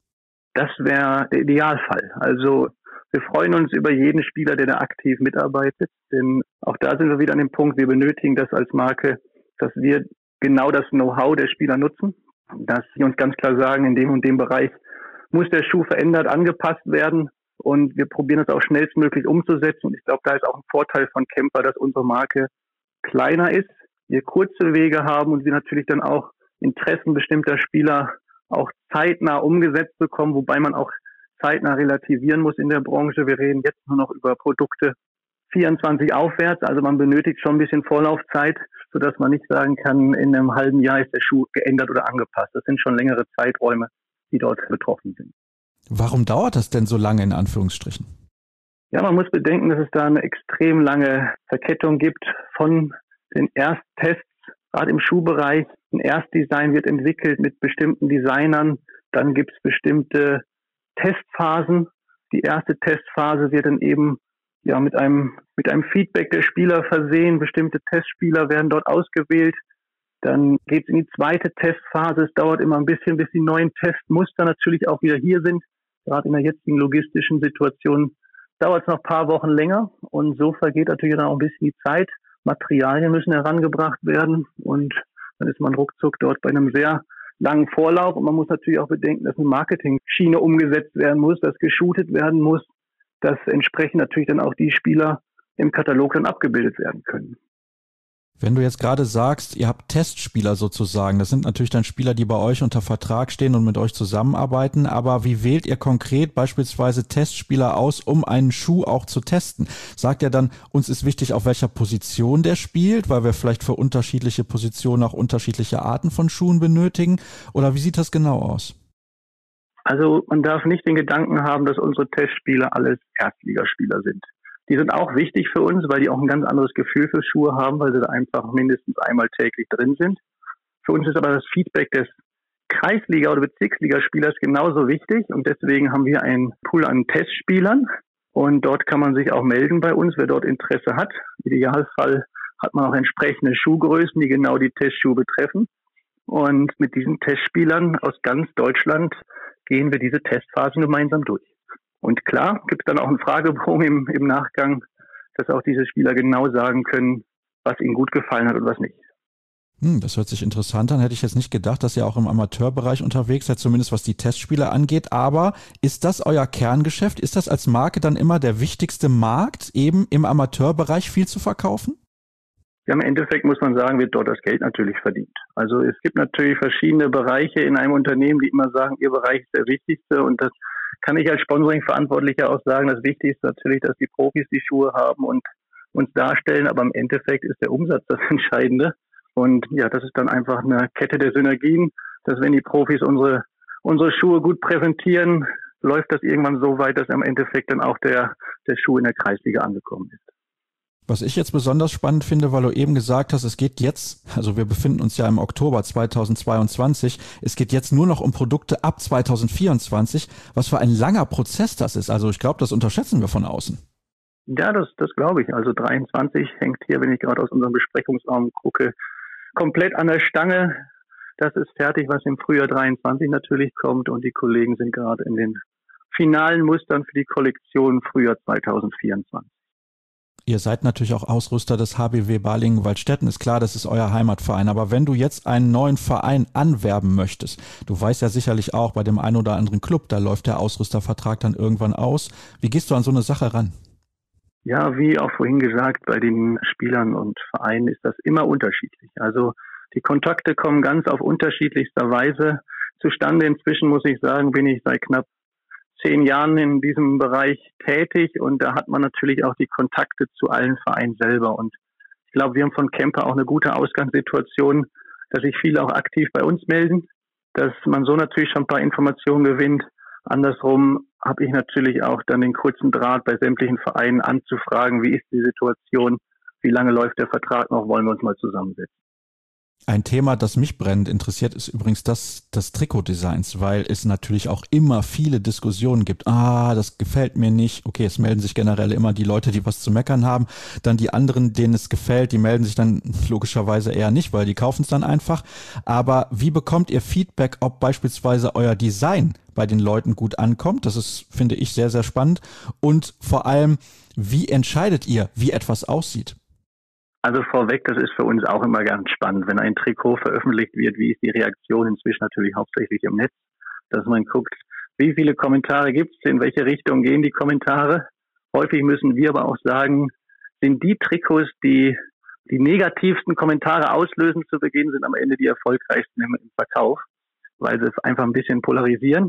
S5: Das wäre der Idealfall. Also wir freuen uns über jeden Spieler, der da aktiv mitarbeitet, denn auch da sind wir wieder an dem Punkt, wir benötigen das als Marke, dass wir genau das Know-how der Spieler nutzen, dass sie uns ganz klar sagen, in dem und dem Bereich muss der Schuh verändert, angepasst werden und wir probieren das auch schnellstmöglich umzusetzen und ich glaube, da ist auch ein Vorteil von Kemper, dass unsere Marke kleiner ist, wir kurze Wege haben und wir natürlich dann auch Interessen bestimmter Spieler auch zeitnah umgesetzt bekommen, wobei man auch zeitnah relativieren muss in der Branche. Wir reden jetzt nur noch über Produkte vierundzwanzig aufwärts, also man benötigt schon ein bisschen Vorlaufzeit, sodass man nicht sagen kann, in einem halben Jahr ist der Schuh geändert oder angepasst. Das sind schon längere Zeiträume, die dort betroffen sind.
S2: Warum dauert das denn so lange in Anführungsstrichen?
S5: Ja, man muss bedenken, dass es da eine extrem lange Verkettung gibt von den Ersttests, gerade im Schuhbereich. Ein Erstdesign wird entwickelt mit bestimmten Designern, dann gibt es bestimmte Testphasen. Die erste Testphase wird dann eben ja mit einem mit einem Feedback der Spieler versehen. Bestimmte Testspieler werden dort ausgewählt. Dann geht es in die zweite Testphase. Es dauert immer ein bisschen, bis die neuen Testmuster natürlich auch wieder hier sind. Gerade in der jetzigen logistischen Situation dauert es noch ein paar Wochen länger. Und so vergeht natürlich dann auch ein bisschen die Zeit. Materialien müssen herangebracht werden. Und dann ist man ruckzuck dort bei einem sehr langen Vorlauf. Und man muss natürlich auch bedenken, dass eine Marketing-Schiene umgesetzt werden muss, dass geshootet werden muss, dass entsprechend natürlich dann auch die Spieler im Katalog dann abgebildet werden können.
S2: Wenn du jetzt gerade sagst, ihr habt Testspieler sozusagen, das sind natürlich dann Spieler, die bei euch unter Vertrag stehen und mit euch zusammenarbeiten, aber wie wählt ihr konkret beispielsweise Testspieler aus, um einen Schuh auch zu testen? Sagt ihr dann, uns ist wichtig, auf welcher Position der spielt, weil wir vielleicht für unterschiedliche Positionen auch unterschiedliche Arten von Schuhen benötigen? Oder wie sieht das genau aus?
S5: Also man darf nicht den Gedanken haben, dass unsere Testspieler alles Erstligaspieler sind. Die sind auch wichtig für uns, weil die auch ein ganz anderes Gefühl für Schuhe haben, weil sie da einfach mindestens einmal täglich drin sind. Für uns ist aber das Feedback des Kreisliga- oder Bezirksligaspielers genauso wichtig und deswegen haben wir einen Pool an Testspielern und dort kann man sich auch melden bei uns, wer dort Interesse hat. Im Idealfall hat man auch entsprechende Schuhgrößen, die genau die Testschuhe betreffen. Und mit diesen Testspielern aus ganz Deutschland gehen wir diese Testphasen gemeinsam durch. Und klar, gibt es dann auch einen Fragebogen im, im Nachgang, dass auch diese Spieler genau sagen können, was ihnen gut gefallen hat und was nicht.
S2: Hm, das hört sich interessant an. Hätte ich jetzt nicht gedacht, dass ihr auch im Amateurbereich unterwegs seid, zumindest was die Testspieler angeht. Aber ist das euer Kerngeschäft? Ist das als Marke dann immer der wichtigste Markt, eben im Amateurbereich viel zu verkaufen?
S5: Ja, im Endeffekt muss man sagen, wird dort das Geld natürlich verdient. Also es gibt natürlich verschiedene Bereiche in einem Unternehmen, die immer sagen, ihr Bereich ist der wichtigste und das kann ich als Sponsoring-Verantwortlicher auch sagen, das Wichtigste ist natürlich, dass die Profis die Schuhe haben und uns darstellen, aber im Endeffekt ist der Umsatz das Entscheidende. Und ja, das ist dann einfach eine Kette der Synergien, dass wenn die Profis unsere unsere Schuhe gut präsentieren, läuft das irgendwann so weit, dass am Endeffekt dann auch der, der Schuh in der Kreisliga angekommen ist.
S2: Was ich jetzt besonders spannend finde, weil du eben gesagt hast, es geht jetzt, also wir befinden uns ja im Oktober zweitausendzweiundzwanzig, es geht jetzt nur noch um Produkte ab zweitausendvierundzwanzig. Was für ein langer Prozess das ist. Also ich glaube, das unterschätzen wir von außen.
S5: Ja, das, das glaube ich. Also dreiundzwanzig hängt hier, wenn ich gerade aus unserem Besprechungsraum gucke, komplett an der Stange. Das ist fertig, was im Frühjahr dreiundzwanzig natürlich kommt und die Kollegen sind gerade in den finalen Mustern für die Kollektion Frühjahr zweitausendvierundzwanzig.
S2: Ihr seid natürlich auch Ausrüster des H B W Balingen-Waldstätten, ist klar, das ist euer Heimatverein. Aber wenn du jetzt einen neuen Verein anwerben möchtest, du weißt ja sicherlich auch, bei dem einen oder anderen Club, da läuft der Ausrüstervertrag dann irgendwann aus. Wie gehst du an so eine Sache ran?
S5: Ja, wie auch vorhin gesagt, bei den Spielern und Vereinen ist das immer unterschiedlich. Also die Kontakte kommen ganz auf unterschiedlichster Weise zustande. Inzwischen muss ich sagen, bin ich seit knapp zehn Jahren in diesem Bereich tätig und da hat man natürlich auch die Kontakte zu allen Vereinen selber. Und ich glaube, wir haben von Kemper auch eine gute Ausgangssituation, dass sich viele auch aktiv bei uns melden, dass man so natürlich schon ein paar Informationen gewinnt. Andersrum habe ich natürlich auch dann den kurzen Draht bei sämtlichen Vereinen anzufragen, wie ist die Situation, wie lange läuft der Vertrag noch, wollen wir uns mal zusammensetzen.
S2: Ein Thema, das mich brennend interessiert, ist übrigens das des Trikotdesigns, weil es natürlich auch immer viele Diskussionen gibt. Ah, das gefällt mir nicht. Okay, es melden sich generell immer die Leute, die was zu meckern haben. Dann die anderen, denen es gefällt, die melden sich dann logischerweise eher nicht, weil die kaufen es dann einfach. Aber wie bekommt ihr Feedback, ob beispielsweise euer Design bei den Leuten gut ankommt? Das ist, finde ich, sehr, sehr spannend. Und vor allem, wie entscheidet ihr, wie etwas aussieht?
S5: Also vorweg, das ist für uns auch immer ganz spannend, wenn ein Trikot veröffentlicht wird, wie ist die Reaktion inzwischen natürlich hauptsächlich im Netz, dass man guckt, wie viele Kommentare gibt es, in welche Richtung gehen die Kommentare. Häufig müssen wir aber auch sagen, sind die Trikots, die die negativsten Kommentare auslösen zu Beginn, sind am Ende die erfolgreichsten im, im Verkauf, weil sie es einfach ein bisschen polarisieren.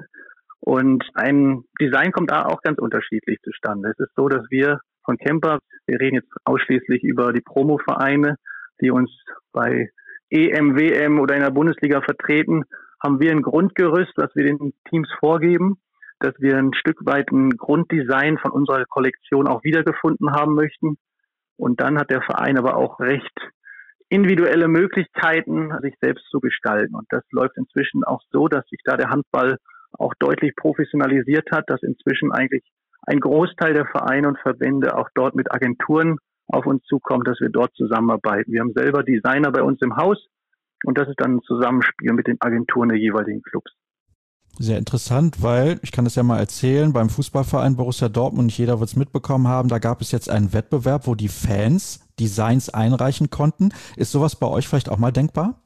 S5: Und ein Design kommt da auch ganz unterschiedlich zustande. Es ist so, dass wir von Kemper, wir reden jetzt ausschließlich über die Promovereine, die uns bei E M, W M oder in der Bundesliga vertreten, haben wir ein Grundgerüst, was wir den Teams vorgeben, dass wir ein Stück weit ein Grunddesign von unserer Kollektion auch wiedergefunden haben möchten. Und dann hat der Verein aber auch recht individuelle Möglichkeiten, sich selbst zu gestalten. Und das läuft inzwischen auch so, dass sich da der Handball auch deutlich professionalisiert hat, dass inzwischen eigentlich ein Großteil der Vereine und Verbände auch dort mit Agenturen auf uns zukommt, dass wir dort zusammenarbeiten. Wir haben selber Designer bei uns im Haus und das ist dann ein Zusammenspiel mit den Agenturen der jeweiligen Clubs.
S2: Sehr interessant, weil, ich kann das ja mal erzählen, beim Fußballverein Borussia Dortmund, nicht jeder wird es mitbekommen haben, da gab es jetzt einen Wettbewerb, wo die Fans Designs einreichen konnten. Ist sowas bei euch vielleicht auch mal denkbar?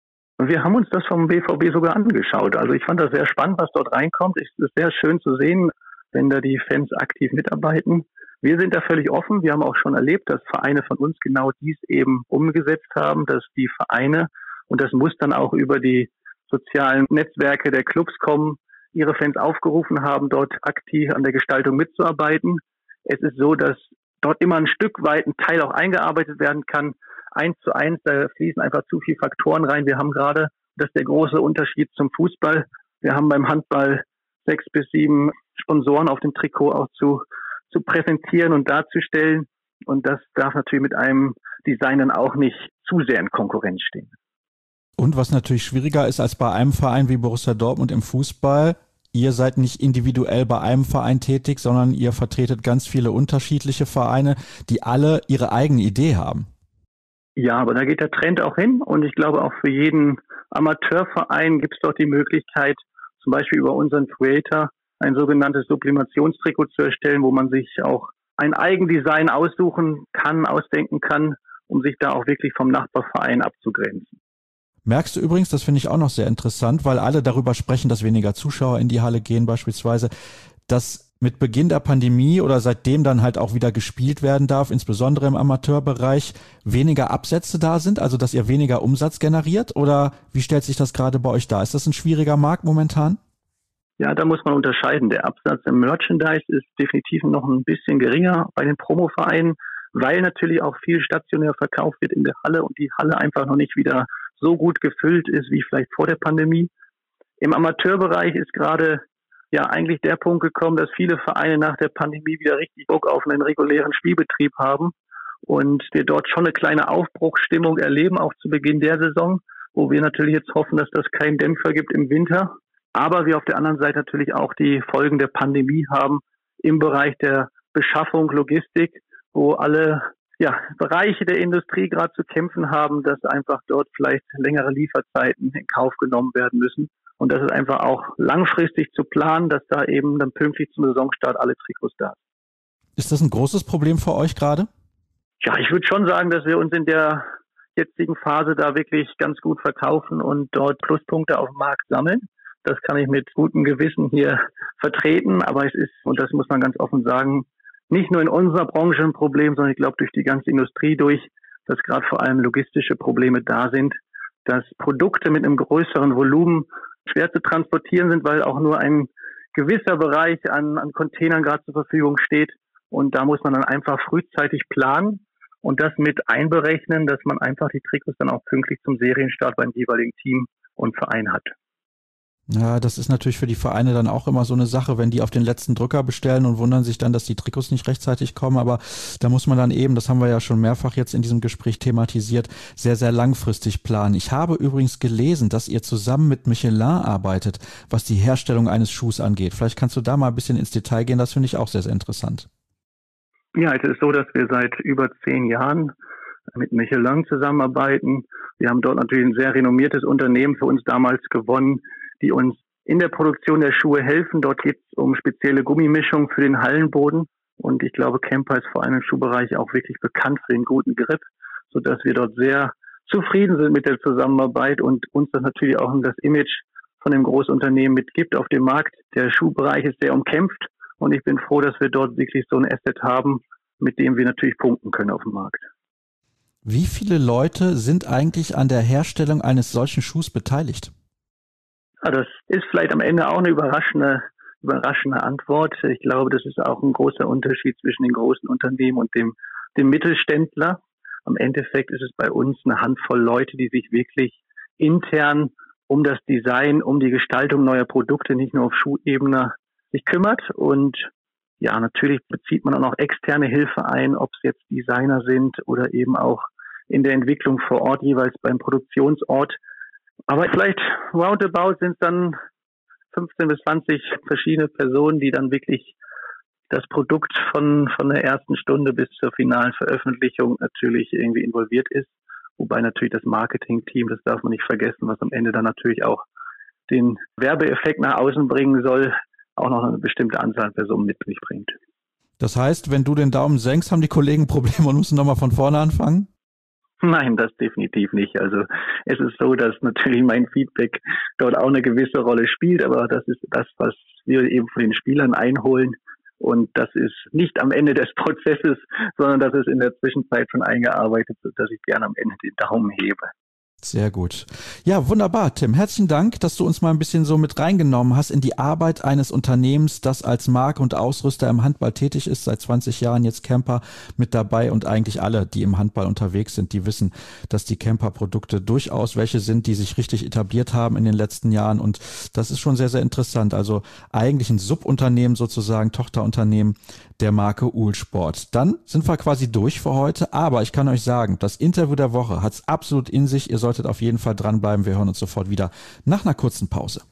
S5: Wir haben uns das vom B V B sogar angeschaut. Also ich fand das sehr spannend, was dort reinkommt. Es ist sehr schön zu sehen, wenn da die Fans aktiv mitarbeiten. Wir sind da völlig offen. Wir haben auch schon erlebt, dass Vereine von uns genau dies eben umgesetzt haben, dass die Vereine, und das muss dann auch über die sozialen Netzwerke der Clubs kommen, ihre Fans aufgerufen haben, dort aktiv an der Gestaltung mitzuarbeiten. Es ist so, dass dort immer ein Stück weit ein Teil auch eingearbeitet werden kann. Eins zu eins, da fließen einfach zu viele Faktoren rein. Wir haben gerade, das ist der große Unterschied zum Fußball. Wir haben beim Handball sechs bis sieben Sponsoren auf dem Trikot auch zu, zu präsentieren und darzustellen. Und das darf natürlich mit einem Design dann auch nicht zu sehr in Konkurrenz stehen.
S2: Und was natürlich schwieriger ist als bei einem Verein wie Borussia Dortmund im Fußball, ihr seid nicht individuell bei einem Verein tätig, sondern ihr vertretet ganz viele unterschiedliche Vereine, die alle ihre eigene Idee haben.
S5: Ja, aber da geht der Trend auch hin und ich glaube auch für jeden Amateurverein gibt es doch die Möglichkeit, zum Beispiel über unseren Creator ein sogenanntes Sublimationstrikot zu erstellen, wo man sich auch ein Eigendesign aussuchen kann, ausdenken kann, um sich da auch wirklich vom Nachbarverein abzugrenzen.
S2: Merkst du übrigens, das finde ich auch noch sehr interessant, weil alle darüber sprechen, dass weniger Zuschauer in die Halle gehen beispielsweise, dass mit Beginn der Pandemie oder seitdem dann halt auch wieder gespielt werden darf, insbesondere im Amateurbereich, weniger Absätze da sind, also dass ihr weniger Umsatz generiert? Oder wie stellt sich das gerade bei euch dar? Ist das ein schwieriger Markt momentan?
S5: Ja, da muss man unterscheiden. Der Absatz im Merchandise ist definitiv noch ein bisschen geringer bei den Promovereinen, weil natürlich auch viel stationär verkauft wird in der Halle und die Halle einfach noch nicht wieder so gut gefüllt ist wie vielleicht vor der Pandemie. Im Amateurbereich ist gerade ja eigentlich der Punkt gekommen, dass viele Vereine nach der Pandemie wieder richtig Bock auf einen regulären Spielbetrieb haben und wir dort schon eine kleine Aufbruchsstimmung erleben, auch zu Beginn der Saison, wo wir natürlich jetzt hoffen, dass das keinen Dämpfer gibt im Winter. Aber wir auf der anderen Seite natürlich auch die Folgen der Pandemie haben im Bereich der Beschaffung, Logistik, wo alle ja, Bereiche der Industrie gerade zu kämpfen haben, dass einfach dort vielleicht längere Lieferzeiten in Kauf genommen werden müssen. Und das ist einfach auch langfristig zu planen, dass da eben dann pünktlich zum Saisonstart alle Trikots da sind.
S2: Ist das ein großes Problem für euch gerade?
S5: Ja, ich würde schon sagen, dass wir uns in der jetzigen Phase da wirklich ganz gut verkaufen und dort Pluspunkte auf dem Markt sammeln. Das kann ich mit gutem Gewissen hier vertreten. Aber es ist, und das muss man ganz offen sagen, nicht nur in unserer Branche ein Problem, sondern ich glaube durch die ganze Industrie durch, dass gerade vor allem logistische Probleme da sind, dass Produkte mit einem größeren Volumen schwer zu transportieren sind, weil auch nur ein gewisser Bereich an, an Containern gerade zur Verfügung steht. Und da muss man dann einfach frühzeitig planen und das mit einberechnen, dass man einfach die Trikots dann auch pünktlich zum Serienstart beim jeweiligen Team und Verein hat.
S2: Ja, das ist natürlich für die Vereine dann auch immer so eine Sache, wenn die auf den letzten Drücker bestellen und wundern sich dann, dass die Trikots nicht rechtzeitig kommen. Aber da muss man dann eben, das haben wir ja schon mehrfach jetzt in diesem Gespräch thematisiert, sehr, sehr langfristig planen. Ich habe übrigens gelesen, dass ihr zusammen mit Michelin arbeitet, was die Herstellung eines Schuhs angeht. Vielleicht kannst du da mal ein bisschen ins Detail gehen, das finde ich auch sehr, sehr interessant.
S5: Ja, es ist so, dass wir seit über zehn Jahren mit Michelin zusammenarbeiten. Wir haben dort natürlich ein sehr renommiertes Unternehmen für uns damals gewonnen, die uns in der Produktion der Schuhe helfen. Dort geht es um spezielle Gummimischungen für den Hallenboden. Und ich glaube, Kemper ist vor allem im Schuhbereich auch wirklich bekannt für den guten Grip, sodass wir dort sehr zufrieden sind mit der Zusammenarbeit und uns das natürlich auch das Image von dem Großunternehmen mitgibt auf dem Markt. Der Schuhbereich ist sehr umkämpft und ich bin froh, dass wir dort wirklich so ein Asset haben, mit dem wir natürlich punkten können auf dem Markt.
S2: Wie viele Leute sind eigentlich an der Herstellung eines solchen Schuhs beteiligt?
S5: Ja, das ist vielleicht am Ende auch eine überraschende, überraschende Antwort. Ich glaube, das ist auch ein großer Unterschied zwischen den großen Unternehmen und dem, dem Mittelständler. Am Endeffekt ist es bei uns eine Handvoll Leute, die sich wirklich intern um das Design, um die Gestaltung neuer Produkte, nicht nur auf Schuhebene, sich kümmert. Und ja, natürlich bezieht man auch noch externe Hilfe ein, ob es jetzt Designer sind oder eben auch in der Entwicklung vor Ort, jeweils beim Produktionsort. Aber vielleicht roundabout sind es dann fünfzehn bis zwanzig verschiedene Personen, die dann wirklich das Produkt von, von der ersten Stunde bis zur finalen Veröffentlichung natürlich irgendwie involviert ist. Wobei natürlich das Marketing-Team, das darf man nicht vergessen, was am Ende dann natürlich auch den Werbeeffekt nach außen bringen soll, auch noch eine bestimmte Anzahl an Personen mit sich bringt.
S2: Das heißt, wenn du den Daumen senkst, haben die Kollegen Probleme und müssen nochmal von vorne anfangen?
S5: Nein, das definitiv nicht. Also es ist so, dass natürlich mein Feedback dort auch eine gewisse Rolle spielt, aber das ist das, was wir eben von den Spielern einholen. Und das ist nicht am Ende des Prozesses, sondern das ist in der Zwischenzeit schon eingearbeitet, sodass ich gerne am Ende den Daumen hebe.
S2: Sehr gut. Ja, wunderbar, Tim. Herzlichen Dank, dass du uns mal ein bisschen so mit reingenommen hast in die Arbeit eines Unternehmens, das als Marke und Ausrüster im Handball tätig ist, seit zwanzig Jahren jetzt Camper mit dabei und eigentlich alle, die im Handball unterwegs sind, die wissen, dass die Camper-Produkte durchaus welche sind, die sich richtig etabliert haben in den letzten Jahren und das ist schon sehr, sehr interessant. Also eigentlich ein Subunternehmen sozusagen, Tochterunternehmen der Marke Uhlsport. Dann sind wir quasi durch für heute, aber ich kann euch sagen, das Interview der Woche hat es absolut in sich. Ihr solltet auf jeden Fall dranbleiben. Wir hören uns sofort wieder nach einer kurzen Pause.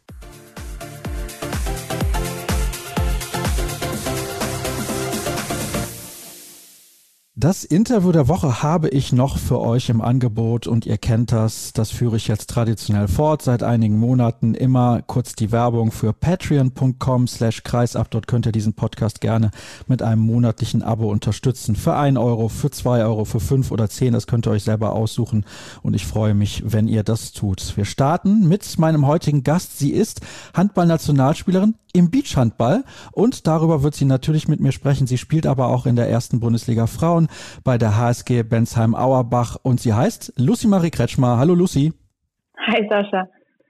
S2: Das Interview der Woche habe ich noch für euch im Angebot und ihr kennt das, das führe ich jetzt traditionell fort, seit einigen Monaten immer kurz die Werbung für patreon punkt com slash kreisab, dort könnt ihr diesen Podcast gerne mit einem monatlichen Abo unterstützen, für ein Euro, für zwei Euro, für fünf oder zehn, das könnt ihr euch selber aussuchen und ich freue mich, wenn ihr das tut. Wir starten mit meinem heutigen Gast, sie ist Handball-Nationalspielerin im Beachhandball und darüber wird sie natürlich mit mir sprechen. Sie spielt aber auch in der ersten Bundesliga Frauen bei der H S G Bensheim-Auerbach und sie heißt Lucy Marie Kretschmer. Hallo Lucy.
S6: Hi Sascha.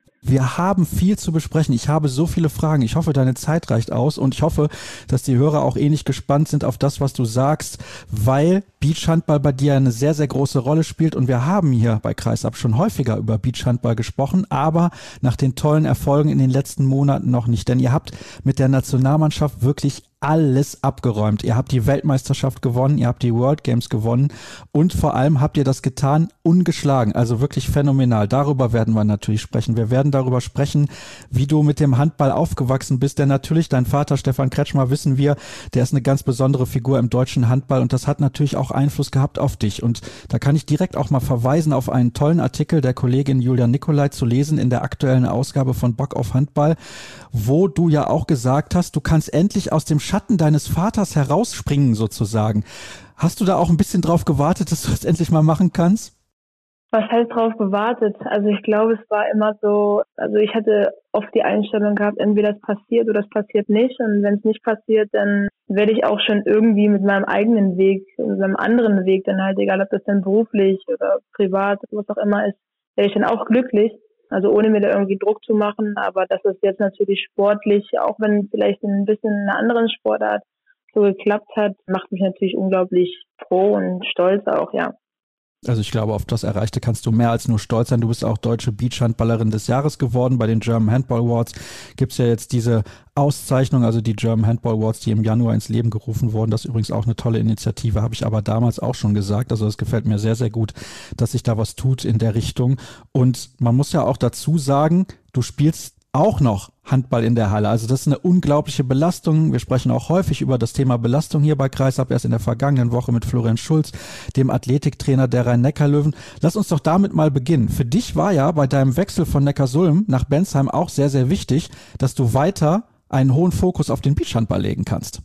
S2: Wir haben viel zu besprechen. Ich habe so viele Fragen. Ich hoffe, deine Zeit reicht aus und ich hoffe, dass die Hörer auch ähnlich gespannt sind auf das, was du sagst, weil Beachhandball bei dir eine sehr, sehr große Rolle spielt und wir haben hier bei Kreisab schon häufiger über Beachhandball gesprochen, aber nach den tollen Erfolgen in den letzten Monaten noch nicht, denn ihr habt mit der Nationalmannschaft wirklich alles abgeräumt. Ihr habt die Weltmeisterschaft gewonnen, ihr habt die World Games gewonnen und vor allem habt ihr das getan ungeschlagen, also wirklich phänomenal. Darüber werden wir natürlich sprechen. Wir werden darüber sprechen, wie du mit dem Handball aufgewachsen bist, denn natürlich dein Vater Stefan Kretschmer, wissen wir, der ist eine ganz besondere Figur im deutschen Handball und das hat natürlich auch Einfluss gehabt auf dich und da kann ich direkt auch mal verweisen auf einen tollen Artikel der Kollegin Julia Nicolai zu lesen in der aktuellen Ausgabe von Bock auf Handball, wo du ja auch gesagt hast, du kannst endlich aus dem Schatten deines Vaters herausspringen sozusagen. Hast du da auch ein bisschen drauf gewartet, dass du das endlich mal machen kannst?
S6: Was heißt drauf gewartet? Also ich glaube, es war immer so, also ich hatte oft die Einstellung gehabt, entweder es passiert oder es passiert nicht und wenn es nicht passiert, dann werde ich auch schon irgendwie mit meinem eigenen Weg, mit meinem anderen Weg, dann halt egal, ob das dann beruflich oder privat, was auch immer ist, werde ich dann auch glücklich. Also ohne mir da irgendwie Druck zu machen, aber das ist jetzt natürlich sportlich, auch wenn vielleicht ein bisschen in einer anderen Sportart so geklappt hat, macht mich natürlich unglaublich froh und stolz auch, ja.
S2: Also ich glaube, auf das Erreichte kannst du mehr als nur stolz sein. Du bist auch deutsche Beachhandballerin des Jahres geworden. Bei den German Handball Awards gibt es ja jetzt diese Auszeichnung, also die German Handball Awards, die im Januar ins Leben gerufen wurden. Das ist übrigens auch eine tolle Initiative, habe ich aber damals auch schon gesagt. Also das gefällt mir sehr, sehr gut, dass sich da was tut in der Richtung. Und man muss ja auch dazu sagen, du spielst auch noch Handball in der Halle. Also das ist eine unglaubliche Belastung. Wir sprechen auch häufig über das Thema Belastung hier bei Kreisab, erst in der vergangenen Woche mit Florian Schulz, dem Athletiktrainer der Rhein-Neckar-Löwen. Lass uns doch damit mal beginnen. Für dich war ja bei deinem Wechsel von Neckarsulm nach Bensheim auch sehr, sehr wichtig, dass du weiter einen hohen Fokus auf den Beachhandball legen kannst.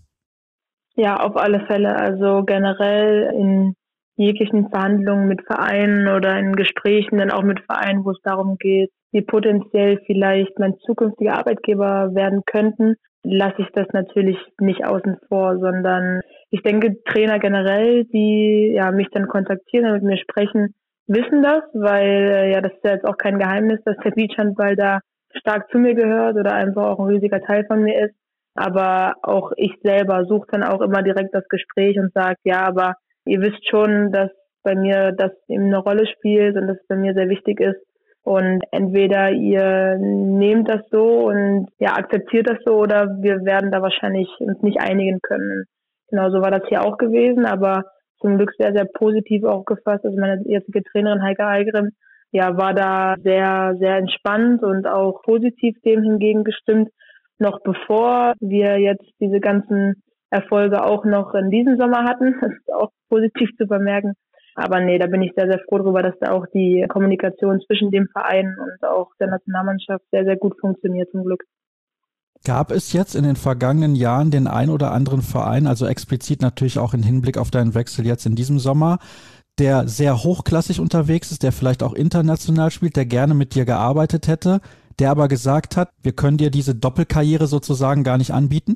S6: Ja, auf alle Fälle. Also generell in jeglichen Verhandlungen mit Vereinen oder in Gesprächen dann auch mit Vereinen, wo es darum geht, wie potenziell vielleicht mein zukünftiger Arbeitgeber werden könnten, lasse ich das natürlich nicht außen vor, sondern ich denke, Trainer generell, die ja mich dann kontaktieren und mit mir sprechen, wissen das, weil ja, das ist ja jetzt auch kein Geheimnis, dass der Beachhandball da stark zu mir gehört oder einfach auch ein riesiger Teil von mir ist. Aber auch ich selber suche dann auch immer direkt das Gespräch und sage, ja, aber ihr wisst schon, dass bei mir das eben eine Rolle spielt und dass es bei mir sehr wichtig ist. Und entweder ihr nehmt das so und ja, akzeptiert das so oder wir werden da wahrscheinlich uns nicht einigen können. Genau so war das hier auch gewesen, aber zum Glück sehr, sehr positiv aufgefasst. Also meine jetzige Trainerin Heike Algrim, ja, war da sehr, sehr entspannt und auch positiv dem hingegen gestimmt. Noch bevor wir jetzt diese ganzen Erfolge auch noch in diesem Sommer hatten. Das ist auch positiv zu bemerken. Aber nee, da bin ich sehr, sehr froh darüber, dass da auch die Kommunikation zwischen dem Verein und auch der Nationalmannschaft sehr, sehr gut funktioniert zum Glück.
S2: Gab es jetzt in den vergangenen Jahren den ein oder anderen Verein, also explizit natürlich auch im Hinblick auf deinen Wechsel jetzt in diesem Sommer, der sehr hochklassig unterwegs ist, der vielleicht auch international spielt, der gerne mit dir gearbeitet hätte, der aber gesagt hat, wir können dir diese Doppelkarriere sozusagen gar nicht anbieten?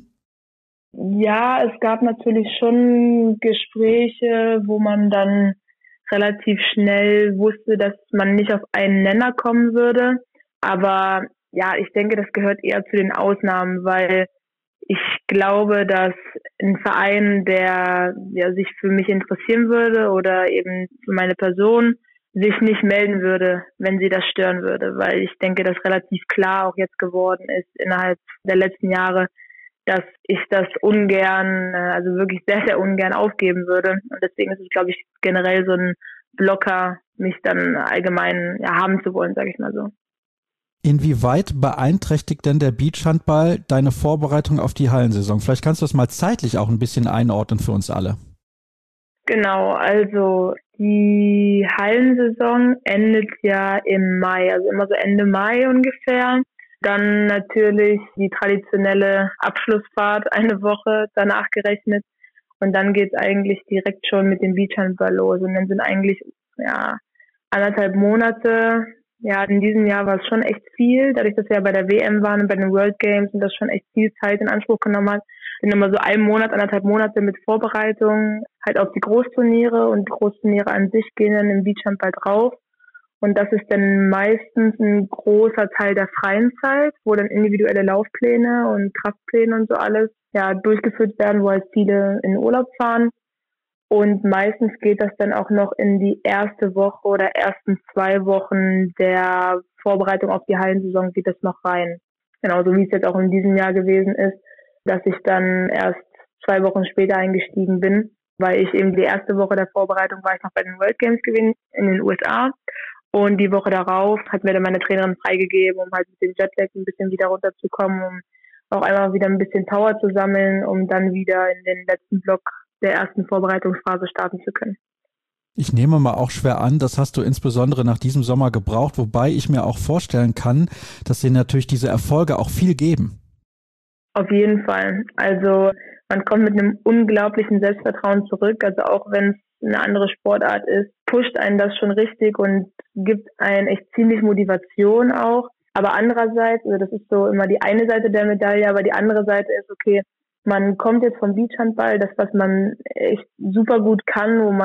S6: Ja, es gab natürlich schon Gespräche, wo man dann relativ schnell wusste, dass man nicht auf einen Nenner kommen würde. Aber ja, ich denke, das gehört eher zu den Ausnahmen, weil ich glaube, dass ein Verein, der, der sich für mich interessieren würde oder eben für meine Person, sich nicht melden würde, wenn sie das stören würde, weil ich denke, dass relativ klar auch jetzt geworden ist innerhalb der letzten Jahre, dass ich das ungern, also wirklich sehr, sehr ungern aufgeben würde. Und deswegen ist es, glaube ich, generell so ein Blocker, mich dann allgemein ja, haben zu wollen, sage ich mal so.
S2: Inwieweit beeinträchtigt denn der Beachhandball deine Vorbereitung auf die Hallensaison? Vielleicht kannst du das mal zeitlich auch ein bisschen einordnen für uns alle.
S6: Genau, also die Hallensaison endet ja im Mai, also immer so Ende Mai ungefähr. Dann natürlich die traditionelle Abschlussfahrt, eine Woche danach gerechnet. Und dann geht's eigentlich direkt schon mit dem Beachhandball los. Und dann sind eigentlich ja anderthalb Monate. Ja, in diesem Jahr war es schon echt viel, dadurch, dass wir ja bei der W M waren und bei den World Games und das schon echt viel Zeit in Anspruch genommen hat. Sind immer so ein Monat, anderthalb Monate mit Vorbereitung halt auf die Großturniere und die Großturniere an sich gehen dann im Beachhandball drauf. Und das ist dann meistens ein großer Teil der freien Zeit, wo dann individuelle Laufpläne und Kraftpläne und so alles ja durchgeführt werden, wo halt viele in den Urlaub fahren. Und meistens geht das dann auch noch in die erste Woche oder ersten zwei Wochen der Vorbereitung auf die Hallensaison geht das noch rein. Genauso wie es jetzt auch in diesem Jahr gewesen ist, dass ich dann erst zwei Wochen später eingestiegen bin, weil ich eben die erste Woche der Vorbereitung war ich noch bei den World Games gewesen in den U S A. Und die Woche darauf hat mir dann meine Trainerin freigegeben, um halt mit dem Jetlag ein bisschen wieder runterzukommen, um auch einmal wieder ein bisschen Power zu sammeln, um dann wieder in den letzten Block der ersten Vorbereitungsphase starten zu können.
S2: Ich nehme mal auch schwer an, das hast du insbesondere nach diesem Sommer gebraucht, wobei ich mir auch vorstellen kann, dass dir natürlich diese Erfolge auch viel geben.
S6: Auf jeden Fall. Also man kommt mit einem unglaublichen Selbstvertrauen zurück. Also auch wenn es eine andere Sportart ist, pusht einen das schon richtig und gibt einen echt ziemlich Motivation auch. Aber andererseits, also das ist so immer die eine Seite der Medaille, aber die andere Seite ist, okay, man kommt jetzt vom Beachhandball, das, was man echt super gut kann, wo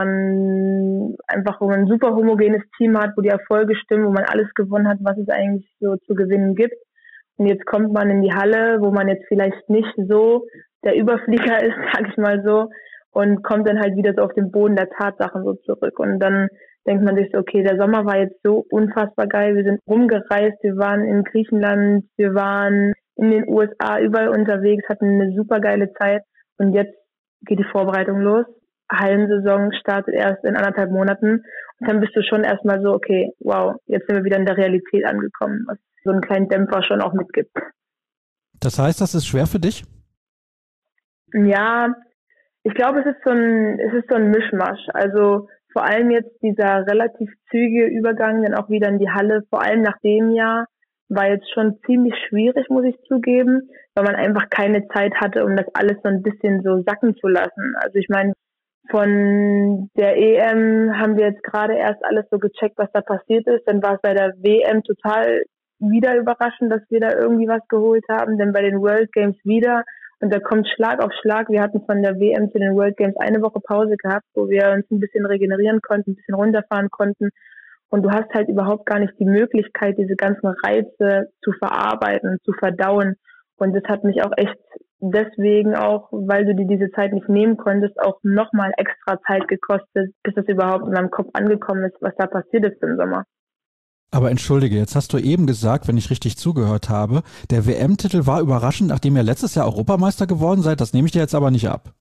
S6: man einfach, wo man ein super homogenes Team hat, wo die Erfolge stimmen, wo man alles gewonnen hat, was es eigentlich so zu gewinnen gibt. Und jetzt kommt man in die Halle, wo man jetzt vielleicht nicht so der Überflieger ist, sag ich mal so, und kommt dann halt wieder so auf den Boden der Tatsachen so zurück. Und dann denkt man sich so, okay, der Sommer war jetzt so unfassbar geil, wir sind rumgereist, wir waren in Griechenland, wir waren in den U S A überall unterwegs, hatten eine super geile Zeit und jetzt geht die Vorbereitung los. Hallensaison startet erst in anderthalb Monaten und dann bist du schon erstmal so, okay, wow, jetzt sind wir wieder in der Realität angekommen, was so einen kleinen Dämpfer schon auch mitgibt.
S2: Das heißt, das ist schwer für dich?
S6: Ja, ich glaube, es ist so ein, es ist so ein Mischmasch. Also vor allem jetzt dieser relativ zügige Übergang dann auch wieder in die Halle, vor allem nach dem Jahr, war jetzt schon ziemlich schwierig, muss ich zugeben, weil man einfach keine Zeit hatte, um das alles so ein bisschen so sacken zu lassen. Also ich meine, von der E M haben wir jetzt gerade erst alles so gecheckt, was da passiert ist. Dann war es bei der W M total wieder überraschend, dass wir da irgendwie was geholt haben. Dann bei den World Games wieder. Und da kommt Schlag auf Schlag. Wir hatten von der W M zu den World Games eine Woche Pause gehabt, wo wir uns ein bisschen regenerieren konnten, ein bisschen runterfahren konnten. Und du hast halt überhaupt gar nicht die Möglichkeit, diese ganzen Reize zu verarbeiten, zu verdauen. Und das hat mich auch echt deswegen auch, weil du dir diese Zeit nicht nehmen konntest, auch nochmal extra Zeit gekostet, bis das überhaupt in meinem Kopf angekommen ist, was da passiert ist im Sommer.
S2: Aber entschuldige, jetzt hast du eben gesagt, wenn ich richtig zugehört habe, der W M-Titel war überraschend, nachdem ihr letztes Jahr Europameister geworden seid. Das nehme ich dir jetzt aber nicht ab.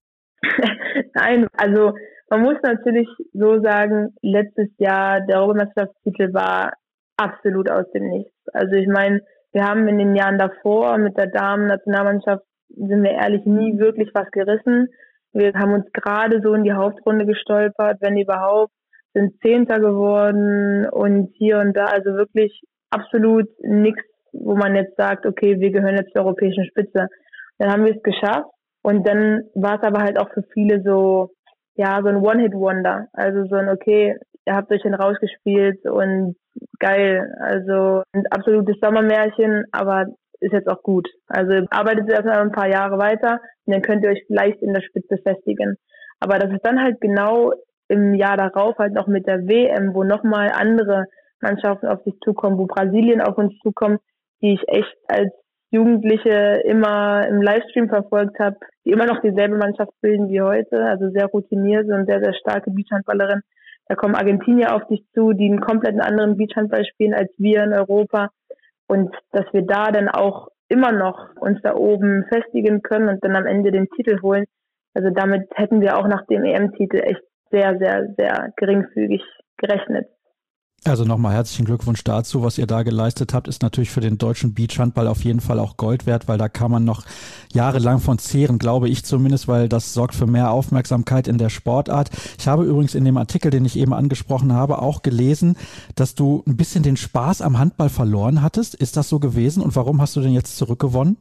S6: Nein, also man muss natürlich so sagen, letztes Jahr der Europameisterschaftstitel war absolut aus dem Nichts. Also ich meine, wir haben in den Jahren davor mit der Damen-Nationalmannschaft, sind wir ehrlich, nie wirklich was gerissen. Wir haben uns gerade so in die Hauptrunde gestolpert, wenn überhaupt, sind Zehnter geworden und hier und da, also wirklich absolut nichts, wo man jetzt sagt, okay, wir gehören jetzt zur europäischen Spitze. Dann haben wir es geschafft und dann war es aber halt auch für viele so, ja, so ein One-Hit-Wonder. Also so ein, okay, ihr habt euch dann rausgespielt und geil, also ein absolutes Sommermärchen, aber ist jetzt auch gut. Also arbeitet ihr erstmal ein paar Jahre weiter und dann könnt ihr euch vielleicht in der Spitze festigen. Aber das ist dann halt genau im Jahr darauf halt noch mit der W M, wo nochmal andere Mannschaften auf sich zukommen, wo Brasilien auf uns zukommt, die ich echt als Jugendliche immer im Livestream verfolgt habe, die immer noch dieselbe Mannschaft bilden wie heute, also sehr routinierte und sehr, sehr starke Beachhandballerin. Da kommen Argentinier auf dich zu, die einen komplett anderen Beachhandball spielen als wir in Europa. Und dass wir da dann auch immer noch uns da oben festigen können und dann am Ende den Titel holen, also damit hätten wir auch nach dem E M-Titel echt sehr, sehr, sehr geringfügig gerechnet.
S2: Also nochmal herzlichen Glückwunsch dazu. Was ihr da geleistet habt, ist natürlich für den deutschen Beachhandball auf jeden Fall auch Gold wert, weil da kann man noch jahrelang von zehren, glaube ich zumindest, weil das sorgt für mehr Aufmerksamkeit in der Sportart. Ich habe übrigens in dem Artikel, den ich eben angesprochen habe, auch gelesen, dass du ein bisschen den Spaß am Handball verloren hattest. Ist das so gewesen und warum hast du denn jetzt zurückgewonnen?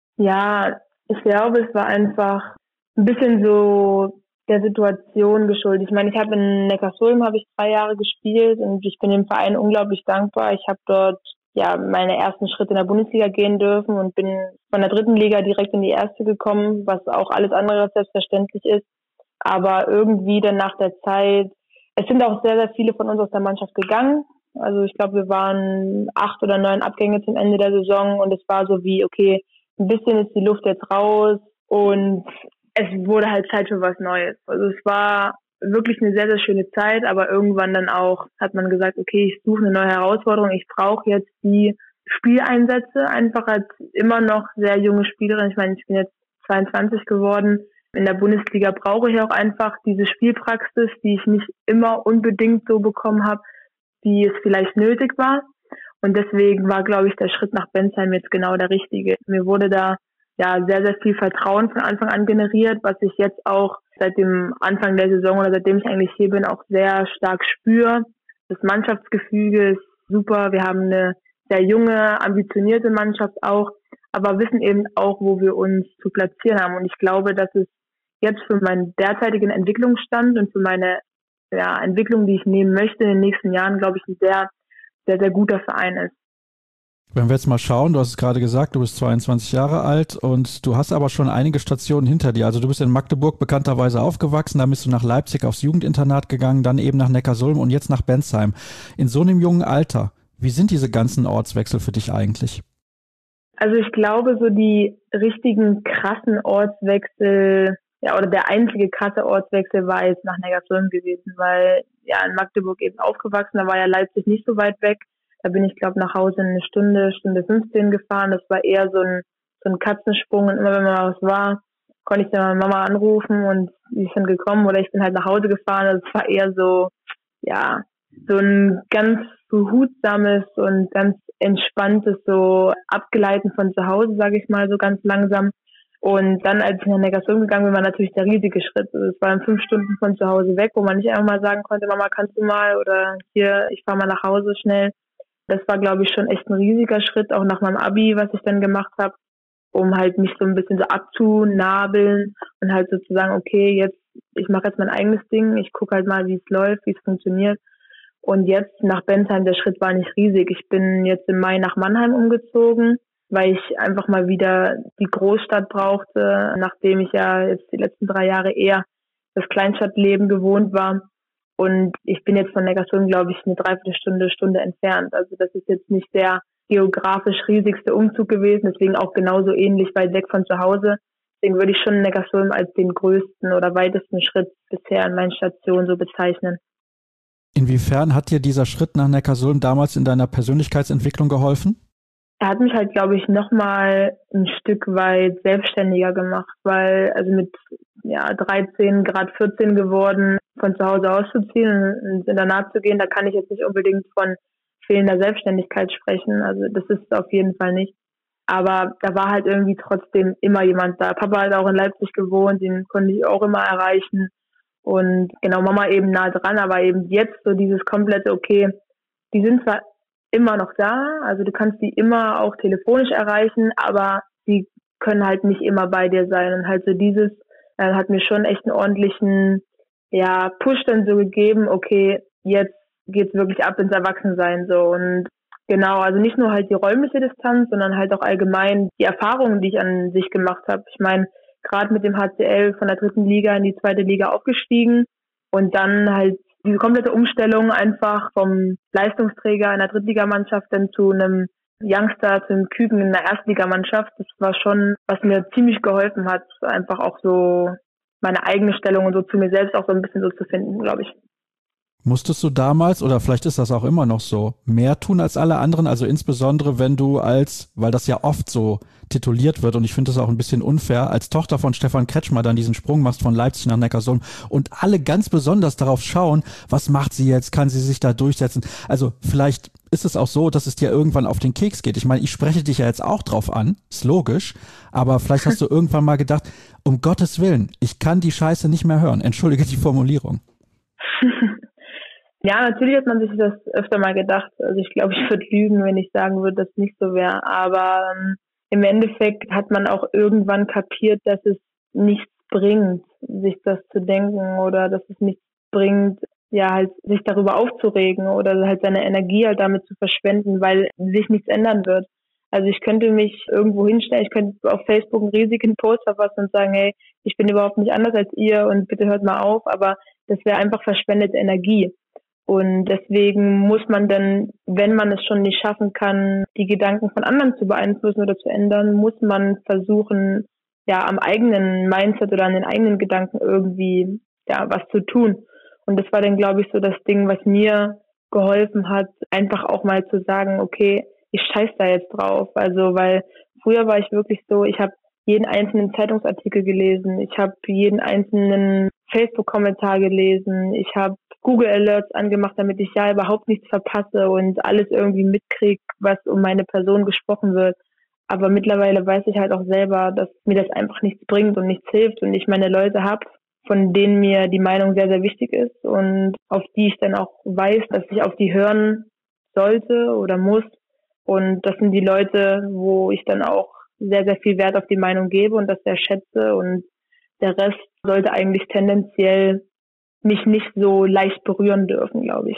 S6: Ja, ich glaube, es war einfach ein bisschen so der Situation geschuldet. Ich meine, ich habe in Neckarsulm habe ich drei Jahre gespielt und ich bin dem Verein unglaublich dankbar. Ich habe dort ja meine ersten Schritte in der Bundesliga gehen dürfen und bin von der dritten Liga direkt in die erste gekommen, was auch alles andere als selbstverständlich ist. Aber irgendwie dann nach der Zeit, es sind auch sehr, sehr viele von uns aus der Mannschaft gegangen. Also ich glaube, wir waren acht oder neun Abgänge zum Ende der Saison und es war so wie, okay, ein bisschen ist die Luft jetzt raus und es wurde halt Zeit für was Neues. Also es war wirklich eine sehr, sehr schöne Zeit, aber irgendwann dann auch hat man gesagt, okay, ich suche eine neue Herausforderung, ich brauche jetzt die Spieleinsätze, einfach als immer noch sehr junge Spielerin. Ich meine, ich bin jetzt zweiundzwanzig geworden. In der Bundesliga brauche ich auch einfach diese Spielpraxis, die ich nicht immer unbedingt so bekommen habe, wie es vielleicht nötig war. Und deswegen war, glaube ich, der Schritt nach Bensheim jetzt genau der richtige. Mir wurde da ja sehr, sehr viel Vertrauen von Anfang an generiert, was ich jetzt auch seit dem Anfang der Saison oder seitdem ich eigentlich hier bin, auch sehr stark spüre. Das Mannschaftsgefüge ist super. Wir haben eine sehr junge, ambitionierte Mannschaft auch, aber wissen eben auch, wo wir uns zu platzieren haben. Und ich glaube, dass es jetzt für meinen derzeitigen Entwicklungsstand und für meine ja, Entwicklung, die ich nehmen möchte in den nächsten Jahren, glaube ich, ein sehr, sehr, sehr guter Verein ist.
S2: Wenn wir jetzt mal schauen, du hast es gerade gesagt, du bist zweiundzwanzig Jahre alt und du hast aber schon einige Stationen hinter dir. Also du bist in Magdeburg bekannterweise aufgewachsen, dann bist du nach Leipzig aufs Jugendinternat gegangen, dann eben nach Neckarsulm und jetzt nach Bensheim. In so einem jungen Alter, wie sind diese ganzen Ortswechsel für dich eigentlich?
S6: Also ich glaube, so die richtigen krassen Ortswechsel, ja, oder der einzige krasse Ortswechsel war jetzt nach Neckarsulm gewesen, weil ja in Magdeburg eben aufgewachsen, da war ja Leipzig nicht so weit weg. Da bin ich, glaube nach Hause eine Stunde, Stunde fünfzehn gefahren. Das war eher so ein, so ein Katzensprung. Und immer wenn mal was war, konnte ich dann meine Mama anrufen und die sind gekommen oder ich bin halt nach Hause gefahren. Also es war eher so, ja, so ein ganz behutsames und ganz entspanntes, so Abgleiten von zu Hause, sage ich mal, so ganz langsam. Und dann, als ich nach Neckarsulm gegangen bin, war natürlich der riesige Schritt. Also es waren fünf Stunden von zu Hause weg, wo man nicht einfach mal sagen konnte, Mama, kannst du mal oder hier, ich fahre mal nach Hause schnell. Das war, glaube ich, schon echt ein riesiger Schritt, auch nach meinem Abi, was ich dann gemacht habe, um halt mich so ein bisschen so abzunabeln und halt so zu sagen, okay, jetzt, ich mache jetzt mein eigenes Ding, ich gucke halt mal, wie es läuft, wie es funktioniert. Und jetzt nach Bensheim, der Schritt war nicht riesig. Ich bin jetzt im Mai nach Mannheim umgezogen, weil ich einfach mal wieder die Großstadt brauchte, nachdem ich ja jetzt die letzten drei Jahre eher das Kleinstadtleben gewohnt war. Und ich bin jetzt von Neckarsulm, glaube ich, eine Dreiviertelstunde, Stunde entfernt. Also das ist jetzt nicht der geografisch riesigste Umzug gewesen, deswegen auch genauso ähnlich weit weg von zu Hause. Deswegen würde ich schon Neckarsulm als den größten oder weitesten Schritt bisher an meinen Stationen so bezeichnen.
S2: Inwiefern hat dir dieser Schritt nach Neckarsulm damals in deiner Persönlichkeitsentwicklung geholfen?
S6: Er hat mich halt, glaube ich, nochmal ein Stück weit selbstständiger gemacht, weil also mit ja dreizehn, gerade vierzehn geworden, von zu Hause auszuziehen und ins Internat zu gehen, da kann ich jetzt nicht unbedingt von fehlender Selbstständigkeit sprechen. Also das ist es auf jeden Fall nicht. Aber da war halt irgendwie trotzdem immer jemand da. Papa hat auch in Leipzig gewohnt, den konnte ich auch immer erreichen. Und genau, Mama eben nah dran, aber eben jetzt so dieses komplette, okay, die sind zwar immer noch da, also du kannst die immer auch telefonisch erreichen, aber die können halt nicht immer bei dir sein. Und halt so dieses äh, hat mir schon echt einen ordentlichen ja, Push dann so gegeben, okay, jetzt geht's wirklich ab ins Erwachsensein so. Und genau, also nicht nur halt die räumliche Distanz, sondern halt auch allgemein die Erfahrungen, die ich an sich gemacht habe. Ich meine, gerade mit dem H C L von der dritten Liga in die zweite Liga aufgestiegen und dann halt diese komplette Umstellung einfach vom Leistungsträger in der Drittligamannschaft dann zu einem Youngster, zu einem Küken in der Erstligamannschaft. Das war schon, was mir ziemlich geholfen hat, einfach auch so meine eigene Stellung und so zu mir selbst auch so ein bisschen so zu finden, glaube ich.
S2: Musstest du damals, oder vielleicht ist das auch immer noch so, mehr tun als alle anderen? Also insbesondere, wenn du als, weil das ja oft so tituliert wird und ich finde das auch ein bisschen unfair, als Tochter von Stefan Kretschmer dann diesen Sprung machst von Leipzig nach Neckarsulm und alle ganz besonders darauf schauen, was macht sie jetzt, kann sie sich da durchsetzen? Also vielleicht ist es auch so, dass es dir irgendwann auf den Keks geht. Ich meine, ich spreche dich ja jetzt auch drauf an, ist logisch, aber vielleicht hast du irgendwann mal gedacht, um Gottes Willen, ich kann die Scheiße nicht mehr hören. Entschuldige die Formulierung.
S6: Ja, natürlich hat man sich das öfter mal gedacht. Also ich glaube, ich würde lügen, wenn ich sagen würde, dass es nicht so wäre. Aber ähm, im Endeffekt hat man auch irgendwann kapiert, dass es nichts bringt, sich das zu denken oder dass es nichts bringt, ja halt sich darüber aufzuregen oder halt seine Energie halt damit zu verschwenden, weil sich nichts ändern wird. Also ich könnte mich irgendwo hinstellen, ich könnte auf Facebook einen riesigen Post verfassen und sagen, hey, ich bin überhaupt nicht anders als ihr und bitte hört mal auf, aber das wäre einfach verschwendete Energie. Und deswegen muss man dann, wenn man es schon nicht schaffen kann, die Gedanken von anderen zu beeinflussen oder zu ändern, muss man versuchen, ja, am eigenen Mindset oder an den eigenen Gedanken irgendwie, ja, was zu tun. Und das war dann, glaube ich, so das Ding, was mir geholfen hat, einfach auch mal zu sagen, okay, ich scheiß da jetzt drauf. Also, weil früher war ich wirklich so, ich habe jeden einzelnen Zeitungsartikel gelesen, ich habe jeden einzelnen Facebook-Kommentar gelesen, ich habe Google Alerts angemacht, damit ich ja überhaupt nichts verpasse und alles irgendwie mitkriege, was um meine Person gesprochen wird. Aber mittlerweile weiß ich halt auch selber, dass mir das einfach nichts bringt und nichts hilft und ich meine Leute habe, von denen mir die Meinung sehr, sehr wichtig ist und auf die ich dann auch weiß, dass ich auf die hören sollte oder muss. Und das sind die Leute, wo ich dann auch sehr, sehr viel Wert auf die Meinung gebe und das sehr schätze. Und der Rest sollte eigentlich tendenziell mich nicht so leicht berühren dürfen, glaube ich.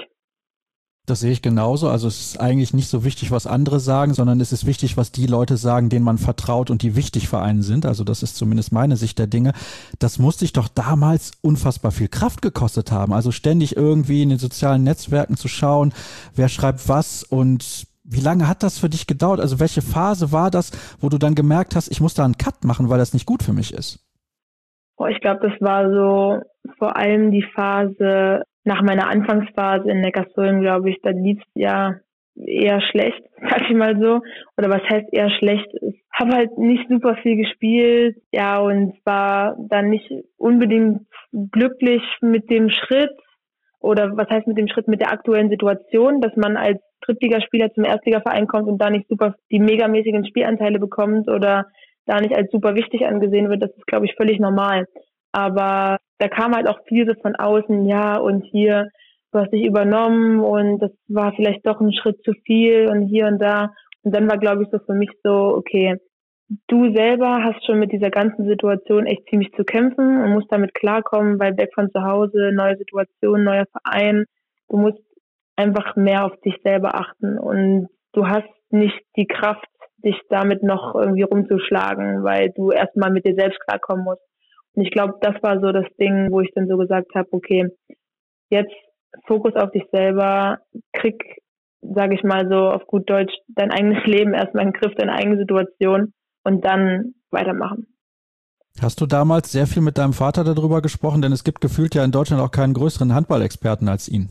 S2: Das sehe ich genauso. Also es ist eigentlich nicht so wichtig, was andere sagen, sondern es ist wichtig, was die Leute sagen, denen man vertraut und die wichtig für einen sind. Also das ist zumindest meine Sicht der Dinge. Das musste ich doch damals unfassbar viel Kraft gekostet haben. Also ständig irgendwie in den sozialen Netzwerken zu schauen, wer schreibt was und wie lange hat das für dich gedauert? Also welche Phase war das, wo du dann gemerkt hast, ich muss da einen Cut machen, weil das nicht gut für mich ist?
S6: Oh, ich glaube, das war so vor allem die Phase nach meiner Anfangsphase in Neckarsulm, glaube ich. Da lief es ja eher schlecht, sag ich mal so. Oder was heißt eher schlecht? Ich habe halt nicht super viel gespielt, ja, und war dann nicht unbedingt glücklich mit dem Schritt. Oder was heißt mit dem Schritt mit der aktuellen Situation, dass man als Drittligaspieler zum Erstligaverein kommt und da nicht super die megamäßigen Spielanteile bekommt oder da nicht als super wichtig angesehen wird, das ist, glaube ich, völlig normal. Aber da kam halt auch viel so von außen, ja, und hier, du hast dich übernommen und das war vielleicht doch ein Schritt zu viel und hier und da. Und dann war, glaube ich, so für mich so, okay, du selber hast schon mit dieser ganzen Situation echt ziemlich zu kämpfen und musst damit klarkommen, weil weg von zu Hause, neue Situation, neuer Verein. Du musst einfach mehr auf dich selber achten und du hast nicht die Kraft, dich damit noch irgendwie rumzuschlagen, weil du erstmal mit dir selbst klarkommen musst. Und ich glaube, das war so das Ding, wo ich dann so gesagt habe, okay, jetzt Fokus auf dich selber, krieg, sage ich mal so auf gut Deutsch, dein eigenes Leben erstmal in den Griff, deine eigene Situation und dann weitermachen.
S2: Hast du damals sehr viel mit deinem Vater darüber gesprochen? Denn es gibt gefühlt ja in Deutschland auch keinen größeren Handballexperten als ihn.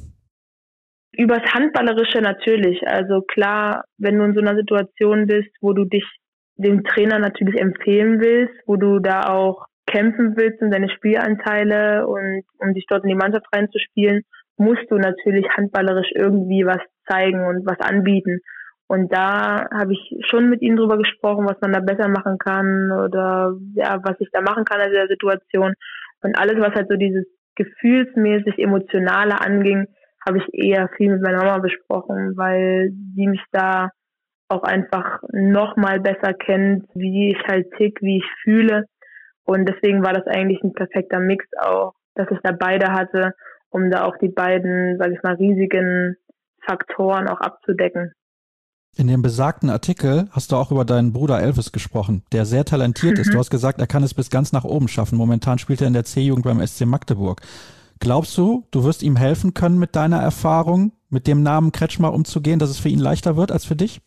S6: Übers Handballerische natürlich. Also klar, wenn du in so einer Situation bist, wo du dich dem Trainer natürlich empfehlen willst, wo du da auch kämpfen willst um deine Spielanteile und um dich dort in die Mannschaft reinzuspielen, musst du natürlich handballerisch irgendwie was zeigen und was anbieten. Und da habe ich schon mit ihm drüber gesprochen, was man da besser machen kann oder ja, was ich da machen kann in der Situation. Und alles, was halt so dieses gefühlsmäßig Emotionale anging, habe ich eher viel mit meiner Mama besprochen, weil sie mich da auch einfach noch mal besser kennt, wie ich halt tick, wie ich fühle. Und deswegen war das eigentlich ein perfekter Mix auch, dass ich da beide hatte, um da auch die beiden, sage ich mal, riesigen Faktoren auch abzudecken.
S2: In dem besagten Artikel hast du auch über deinen Bruder Elvis gesprochen, der sehr talentiert mhm. ist. Du hast gesagt, er kann es bis ganz nach oben schaffen. Momentan spielt er in der C-Jugend beim S C Magdeburg. Glaubst du, du wirst ihm helfen können mit deiner Erfahrung, mit dem Namen Kretschmer umzugehen, dass es für ihn leichter wird als für dich?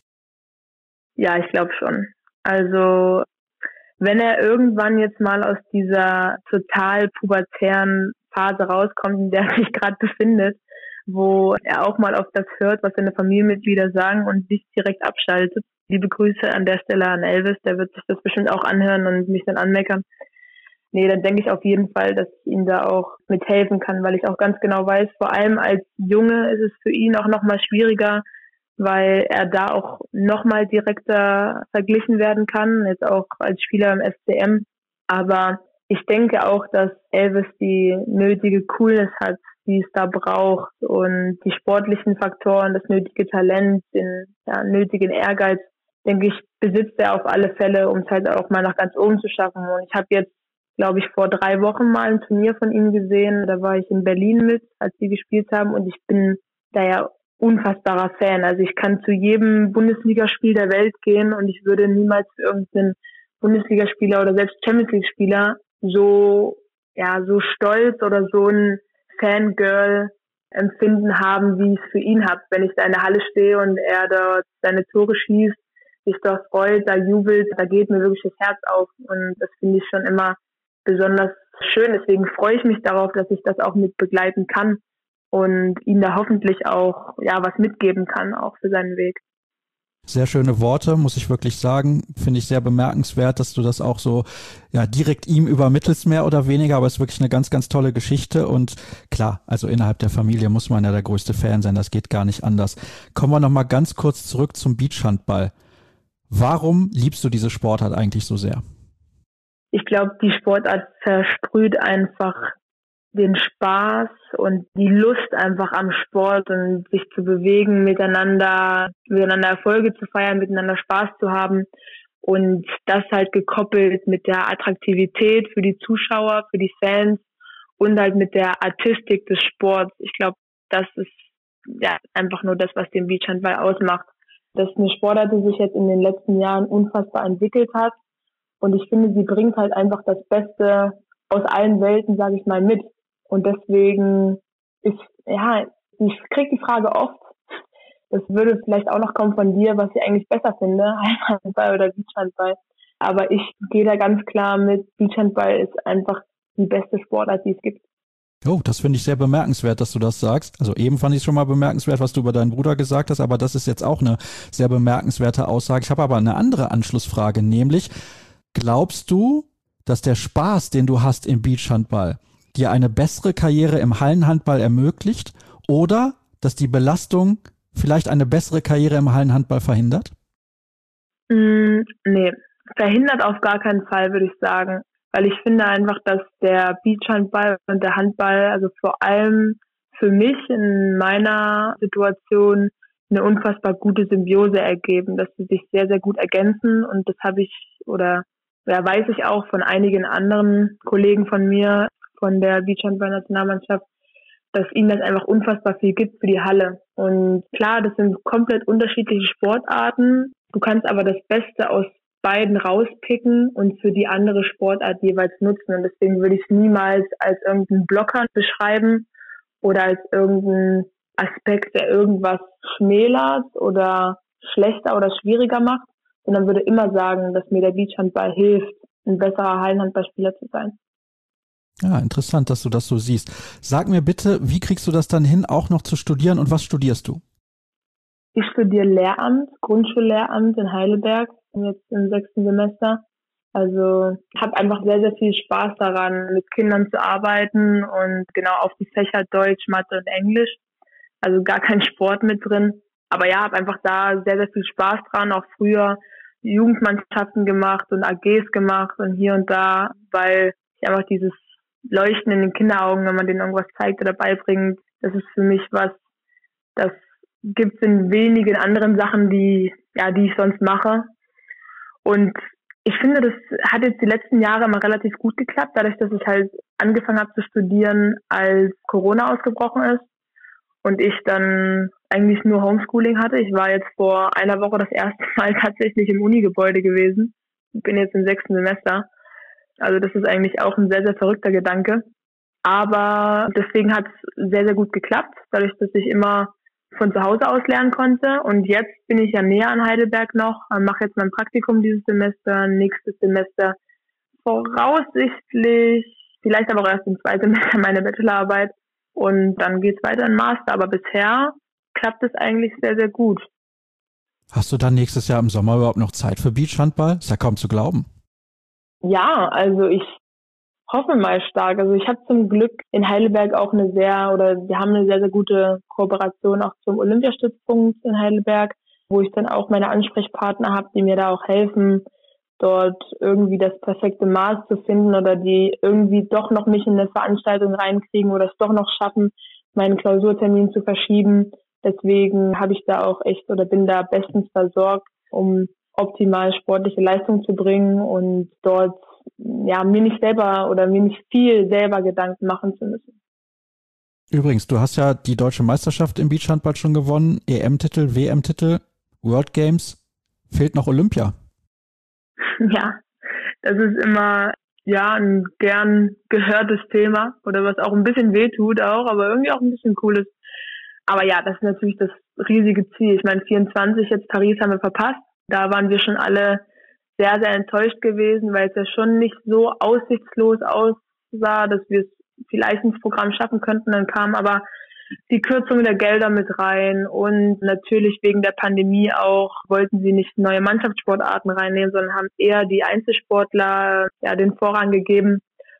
S6: Ja, ich glaube schon. Also wenn er irgendwann jetzt mal aus dieser total pubertären Phase rauskommt, in der er sich gerade befindet, wo er auch mal auf das hört, was seine Familienmitglieder sagen und sich direkt abschaltet. Liebe Grüße an der Stelle an Elvis, der wird sich das bestimmt auch anhören und mich dann anmeckern. Nee, dann denke ich auf jeden Fall, dass ich ihm da auch mithelfen kann, weil ich auch ganz genau weiß, vor allem als Junge ist es für ihn auch nochmal schwieriger, weil er da auch nochmal direkter verglichen werden kann, jetzt auch als Spieler im S C M. Aber ich denke auch, dass Elvis die nötige Coolness hat, die es da braucht und die sportlichen Faktoren, das nötige Talent, den ja, nötigen Ehrgeiz, denke ich, besitzt er auf alle Fälle, um es halt auch mal nach ganz oben zu schaffen. Und ich habe jetzt, glaube ich, vor drei Wochen mal ein Turnier von ihm gesehen. Da war ich in Berlin mit, als sie gespielt haben und ich bin da ja unfassbarer Fan. Also ich kann zu jedem Bundesligaspiel der Welt gehen und ich würde niemals für irgendeinen Bundesligaspieler oder selbst Champions League-Spieler so, ja, so stolz oder so ein Fangirl-Empfinden haben, wie ich es für ihn habe. Wenn ich da in der Halle stehe und er dort seine Tore schießt, sich dort freut, da jubelt, da geht mir wirklich das Herz auf. Und das finde ich schon immer besonders schön. Deswegen freue ich mich darauf, dass ich das auch mit begleiten kann und ihm da hoffentlich auch ja was mitgeben kann, auch für seinen Weg.
S2: Sehr schöne Worte, muss ich wirklich sagen. Finde ich sehr bemerkenswert, dass du das auch so ja direkt ihm übermittelst, mehr oder weniger. Aber es ist wirklich eine ganz, ganz tolle Geschichte. Und klar, also innerhalb der Familie muss man ja der größte Fan sein. Das geht gar nicht anders. Kommen wir noch mal ganz kurz zurück zum Beachhandball. Warum liebst du diese Sportart eigentlich so sehr?
S6: Ich glaube, die Sportart versprüht einfach den Spaß und die Lust einfach am Sport und sich zu bewegen, miteinander, miteinander Erfolge zu feiern, miteinander Spaß zu haben und das halt gekoppelt mit der Attraktivität für die Zuschauer, für die Fans und halt mit der Artistik des Sports. Ich glaube, das ist ja einfach nur das, was den Beachhandball ausmacht. Das ist eine Sportart, die sich jetzt in den letzten Jahren unfassbar entwickelt hat und ich finde, sie bringt halt einfach das Beste aus allen Welten, sage ich mal, mit. Und deswegen ist, ja, ich kriege die Frage oft, das würde vielleicht auch noch kommen von dir, was ich eigentlich besser finde, Handball oder Beachhandball. Aber ich gehe da ganz klar mit, Beachhandball ist einfach die beste Sportart, die es gibt.
S2: Oh, das finde ich sehr bemerkenswert, dass du das sagst. Also eben fand ich es schon mal bemerkenswert, was du über deinen Bruder gesagt hast, aber das ist jetzt auch eine sehr bemerkenswerte Aussage. Ich habe aber eine andere Anschlussfrage, nämlich, glaubst du, dass der Spaß, den du hast im Beachhandball, dir eine bessere Karriere im Hallenhandball ermöglicht oder dass die Belastung vielleicht eine bessere Karriere im Hallenhandball verhindert?
S6: Mm, nee, verhindert auf gar keinen Fall, würde ich sagen. Weil ich finde einfach, dass der Beachhandball und der Handball, also vor allem für mich in meiner Situation, eine unfassbar gute Symbiose ergeben, dass sie sich sehr, sehr gut ergänzen und das habe ich oder ja, weiß ich auch von einigen anderen Kollegen von mir, von der Beachhandball-Nationalmannschaft, dass ihnen das einfach unfassbar viel gibt für die Halle. Und klar, das sind komplett unterschiedliche Sportarten, Du kannst aber das Beste aus beiden rauspicken und für die andere Sportart jeweils nutzen. Und deswegen würde ich es niemals als irgendeinen Blocker beschreiben oder als irgendeinen Aspekt, der irgendwas schmälert oder schlechter oder schwieriger macht, sondern würde immer sagen, dass mir der Beachhandball hilft, ein besserer Hallenhandballspieler zu sein.
S2: Ja, interessant, dass du das so siehst. Sag mir bitte, wie kriegst du das dann hin, auch noch zu studieren und was studierst du?
S6: Ich studiere Lehramt, Grundschullehramt in Heidelberg, bin jetzt im sechsten Semester. Also habe einfach sehr, sehr viel Spaß daran, mit Kindern zu arbeiten und genau auf die Fächer Deutsch, Mathe und Englisch. Also gar kein Sport mit drin. Aber ja, habe einfach da sehr, sehr viel Spaß dran, auch früher Jugendmannschaften gemacht und A Gs gemacht und hier und da, weil ich einfach dieses Leuchten in den Kinderaugen, wenn man denen irgendwas zeigt oder beibringt, das ist für mich was, das gibt es in wenigen anderen Sachen, die, ja, die ich sonst mache. Und ich finde, das hat jetzt die letzten Jahre immer relativ gut geklappt, dadurch, dass ich halt angefangen habe zu studieren, als Corona ausgebrochen ist und ich dann eigentlich nur Homeschooling hatte. Ich war jetzt vor einer Woche das erste Mal tatsächlich im Unigebäude gewesen. Ich bin jetzt im sechsten Semester. Also das ist eigentlich auch ein sehr, sehr verrückter Gedanke. Aber deswegen hat es sehr, sehr gut geklappt, dadurch, dass ich immer von zu Hause aus lernen konnte. Und jetzt bin ich ja näher an Heidelberg noch, mache jetzt mein Praktikum dieses Semester, nächstes Semester voraussichtlich, vielleicht aber auch erst im zweiten Semester meine Bachelorarbeit. Und dann geht's weiter in Master. Aber bisher klappt es eigentlich sehr, sehr gut.
S2: Hast du dann nächstes Jahr im Sommer überhaupt noch Zeit für Beachhandball? Ist ja kaum zu glauben.
S6: Ja, also ich hoffe mal stark. Also ich habe zum Glück in Heidelberg auch eine sehr, oder wir haben eine sehr, sehr gute Kooperation auch zum Olympiastützpunkt in Heidelberg, wo ich dann auch meine Ansprechpartner habe, die mir da auch helfen, dort irgendwie das perfekte Maß zu finden oder die irgendwie doch noch mich in eine Veranstaltung reinkriegen oder es doch noch schaffen, meinen Klausurtermin zu verschieben. Deswegen habe ich da auch echt oder bin da bestens versorgt, um optimal sportliche Leistung zu bringen und dort ja mir nicht selber oder mir nicht viel selber Gedanken machen zu müssen.
S2: Übrigens, du hast ja die deutsche Meisterschaft im Beachhandball schon gewonnen, E M-Titel, W M-Titel, World Games, fehlt noch Olympia.
S6: Ja, das ist immer ja ein gern gehörtes Thema oder was auch ein bisschen wehtut auch, aber irgendwie auch ein bisschen cool ist. Aber ja, das ist natürlich das riesige Ziel. Ich meine, vierundzwanzig jetzt Paris haben wir verpasst. Da waren wir schon alle sehr, sehr enttäuscht gewesen, weil es ja schon nicht so aussichtslos aussah, dass wir es vielleicht ins Programm schaffen könnten. Dann kam aber die Kürzung der Gelder mit rein und natürlich wegen der Pandemie auch wollten sie nicht neue Mannschaftssportarten reinnehmen, sondern haben eher die Einzelsportler ja den Vorrang gegeben.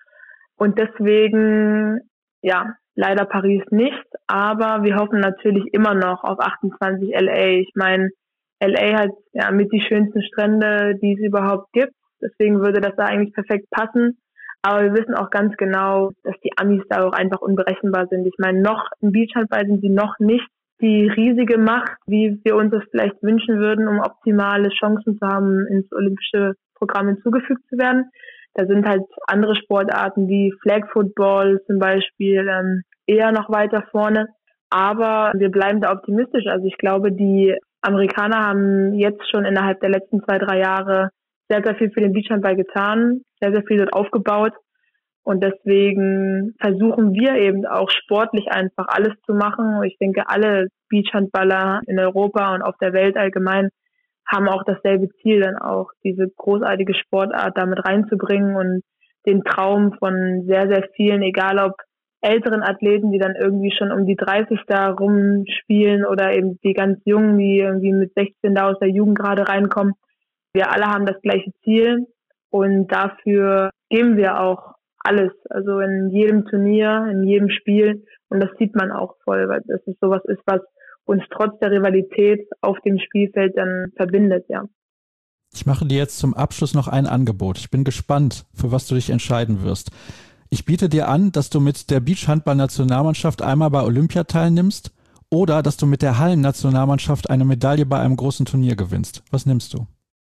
S6: Und deswegen, ja, leider Paris nicht, aber wir hoffen natürlich immer noch auf achtundzwanzig L A. Ich meine, L A hat ja mit die schönsten Strände, die es überhaupt gibt. Deswegen würde das da eigentlich perfekt passen. Aber wir wissen auch ganz genau, dass die Amis da auch einfach unberechenbar sind. Ich meine, noch im Beachhandball sind sie noch nicht die riesige Macht, wie wir uns das vielleicht wünschen würden, um optimale Chancen zu haben, ins olympische Programm hinzugefügt zu werden. Da sind halt andere Sportarten wie Flag Football zum Beispiel ähm, eher noch weiter vorne. Aber wir bleiben da optimistisch. Also ich glaube, die Amerikaner haben jetzt schon innerhalb der letzten zwei, drei Jahre sehr, sehr viel für den Beachhandball getan, sehr, sehr viel dort aufgebaut. Und deswegen versuchen wir eben auch sportlich einfach alles zu machen. Ich denke, alle Beachhandballer in Europa und auf der Welt allgemein haben auch dasselbe Ziel, dann auch diese großartige Sportart damit reinzubringen und den Traum von sehr, sehr vielen, egal ob älteren Athleten, die dann irgendwie schon um die dreißig da rumspielen oder eben die ganz Jungen, die irgendwie mit sechzehn da aus der Jugend gerade reinkommen. Wir alle haben das gleiche Ziel und dafür geben wir auch alles, also in jedem Turnier, in jedem Spiel und das sieht man auch voll, weil das ist sowas ist, was uns trotz der Rivalität auf dem Spielfeld dann verbindet, ja.
S2: Ich mache dir jetzt zum Abschluss noch ein Angebot. Ich bin gespannt, für was du dich entscheiden wirst. Ich biete dir an, dass du mit der Beachhandball-Nationalmannschaft einmal bei Olympia teilnimmst oder dass du mit der Hallen-Nationalmannschaft eine Medaille bei einem großen Turnier gewinnst. Was nimmst du?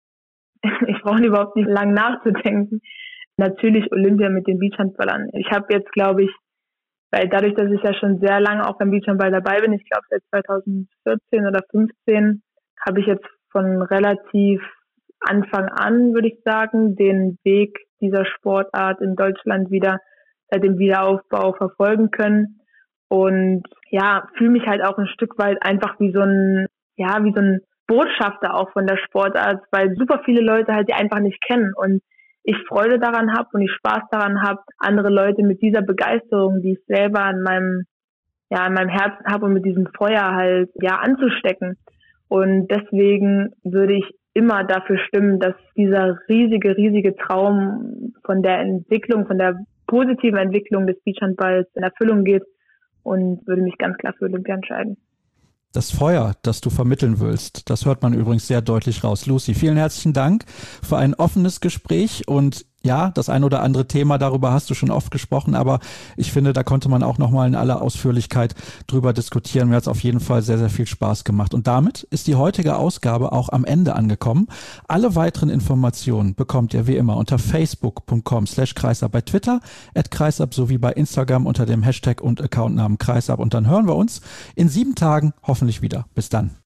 S6: Ich brauche überhaupt nicht lang nachzudenken. Natürlich Olympia mit den Beachhandballern. Ich habe jetzt, glaube ich, weil dadurch, dass ich ja schon sehr lange auch beim Beachhandball dabei bin, ich glaube seit zweitausendvierzehn oder fünfzehn, habe ich jetzt von relativ Anfang an, würde ich sagen, den Weg dieser Sportart in Deutschland wieder seit dem Wiederaufbau verfolgen können. Und ja, fühle mich halt auch ein Stück weit einfach wie so ein, ja, wie so ein Botschafter auch von der Sportart, weil super viele Leute halt die einfach nicht kennen und ich Freude daran habe und ich Spaß daran habe, andere Leute mit dieser Begeisterung, die ich selber in meinem, ja, in meinem Herzen habe und mit diesem Feuer halt, ja, anzustecken. Und deswegen würde ich immer dafür stimmen, dass dieser riesige, riesige Traum von der Entwicklung, von der positiven Entwicklung des Beachhandballs in Erfüllung geht und würde mich ganz klar für Olympia entscheiden.
S2: Das Feuer, das du vermitteln willst, das hört man übrigens sehr deutlich raus. Lucy, vielen herzlichen Dank für ein offenes Gespräch und ja, das ein oder andere Thema, darüber hast du schon oft gesprochen, aber ich finde, da konnte man auch nochmal in aller Ausführlichkeit drüber diskutieren. Mir hat es auf jeden Fall sehr, sehr viel Spaß gemacht. Und damit ist die heutige Ausgabe auch am Ende angekommen. Alle weiteren Informationen bekommt ihr wie immer unter facebook punkt com slash kreisab, bei Twitter at kreisab sowie bei Instagram unter dem Hashtag und Accountnamen kreisab. Und dann hören wir uns in sieben Tagen hoffentlich wieder. Bis dann.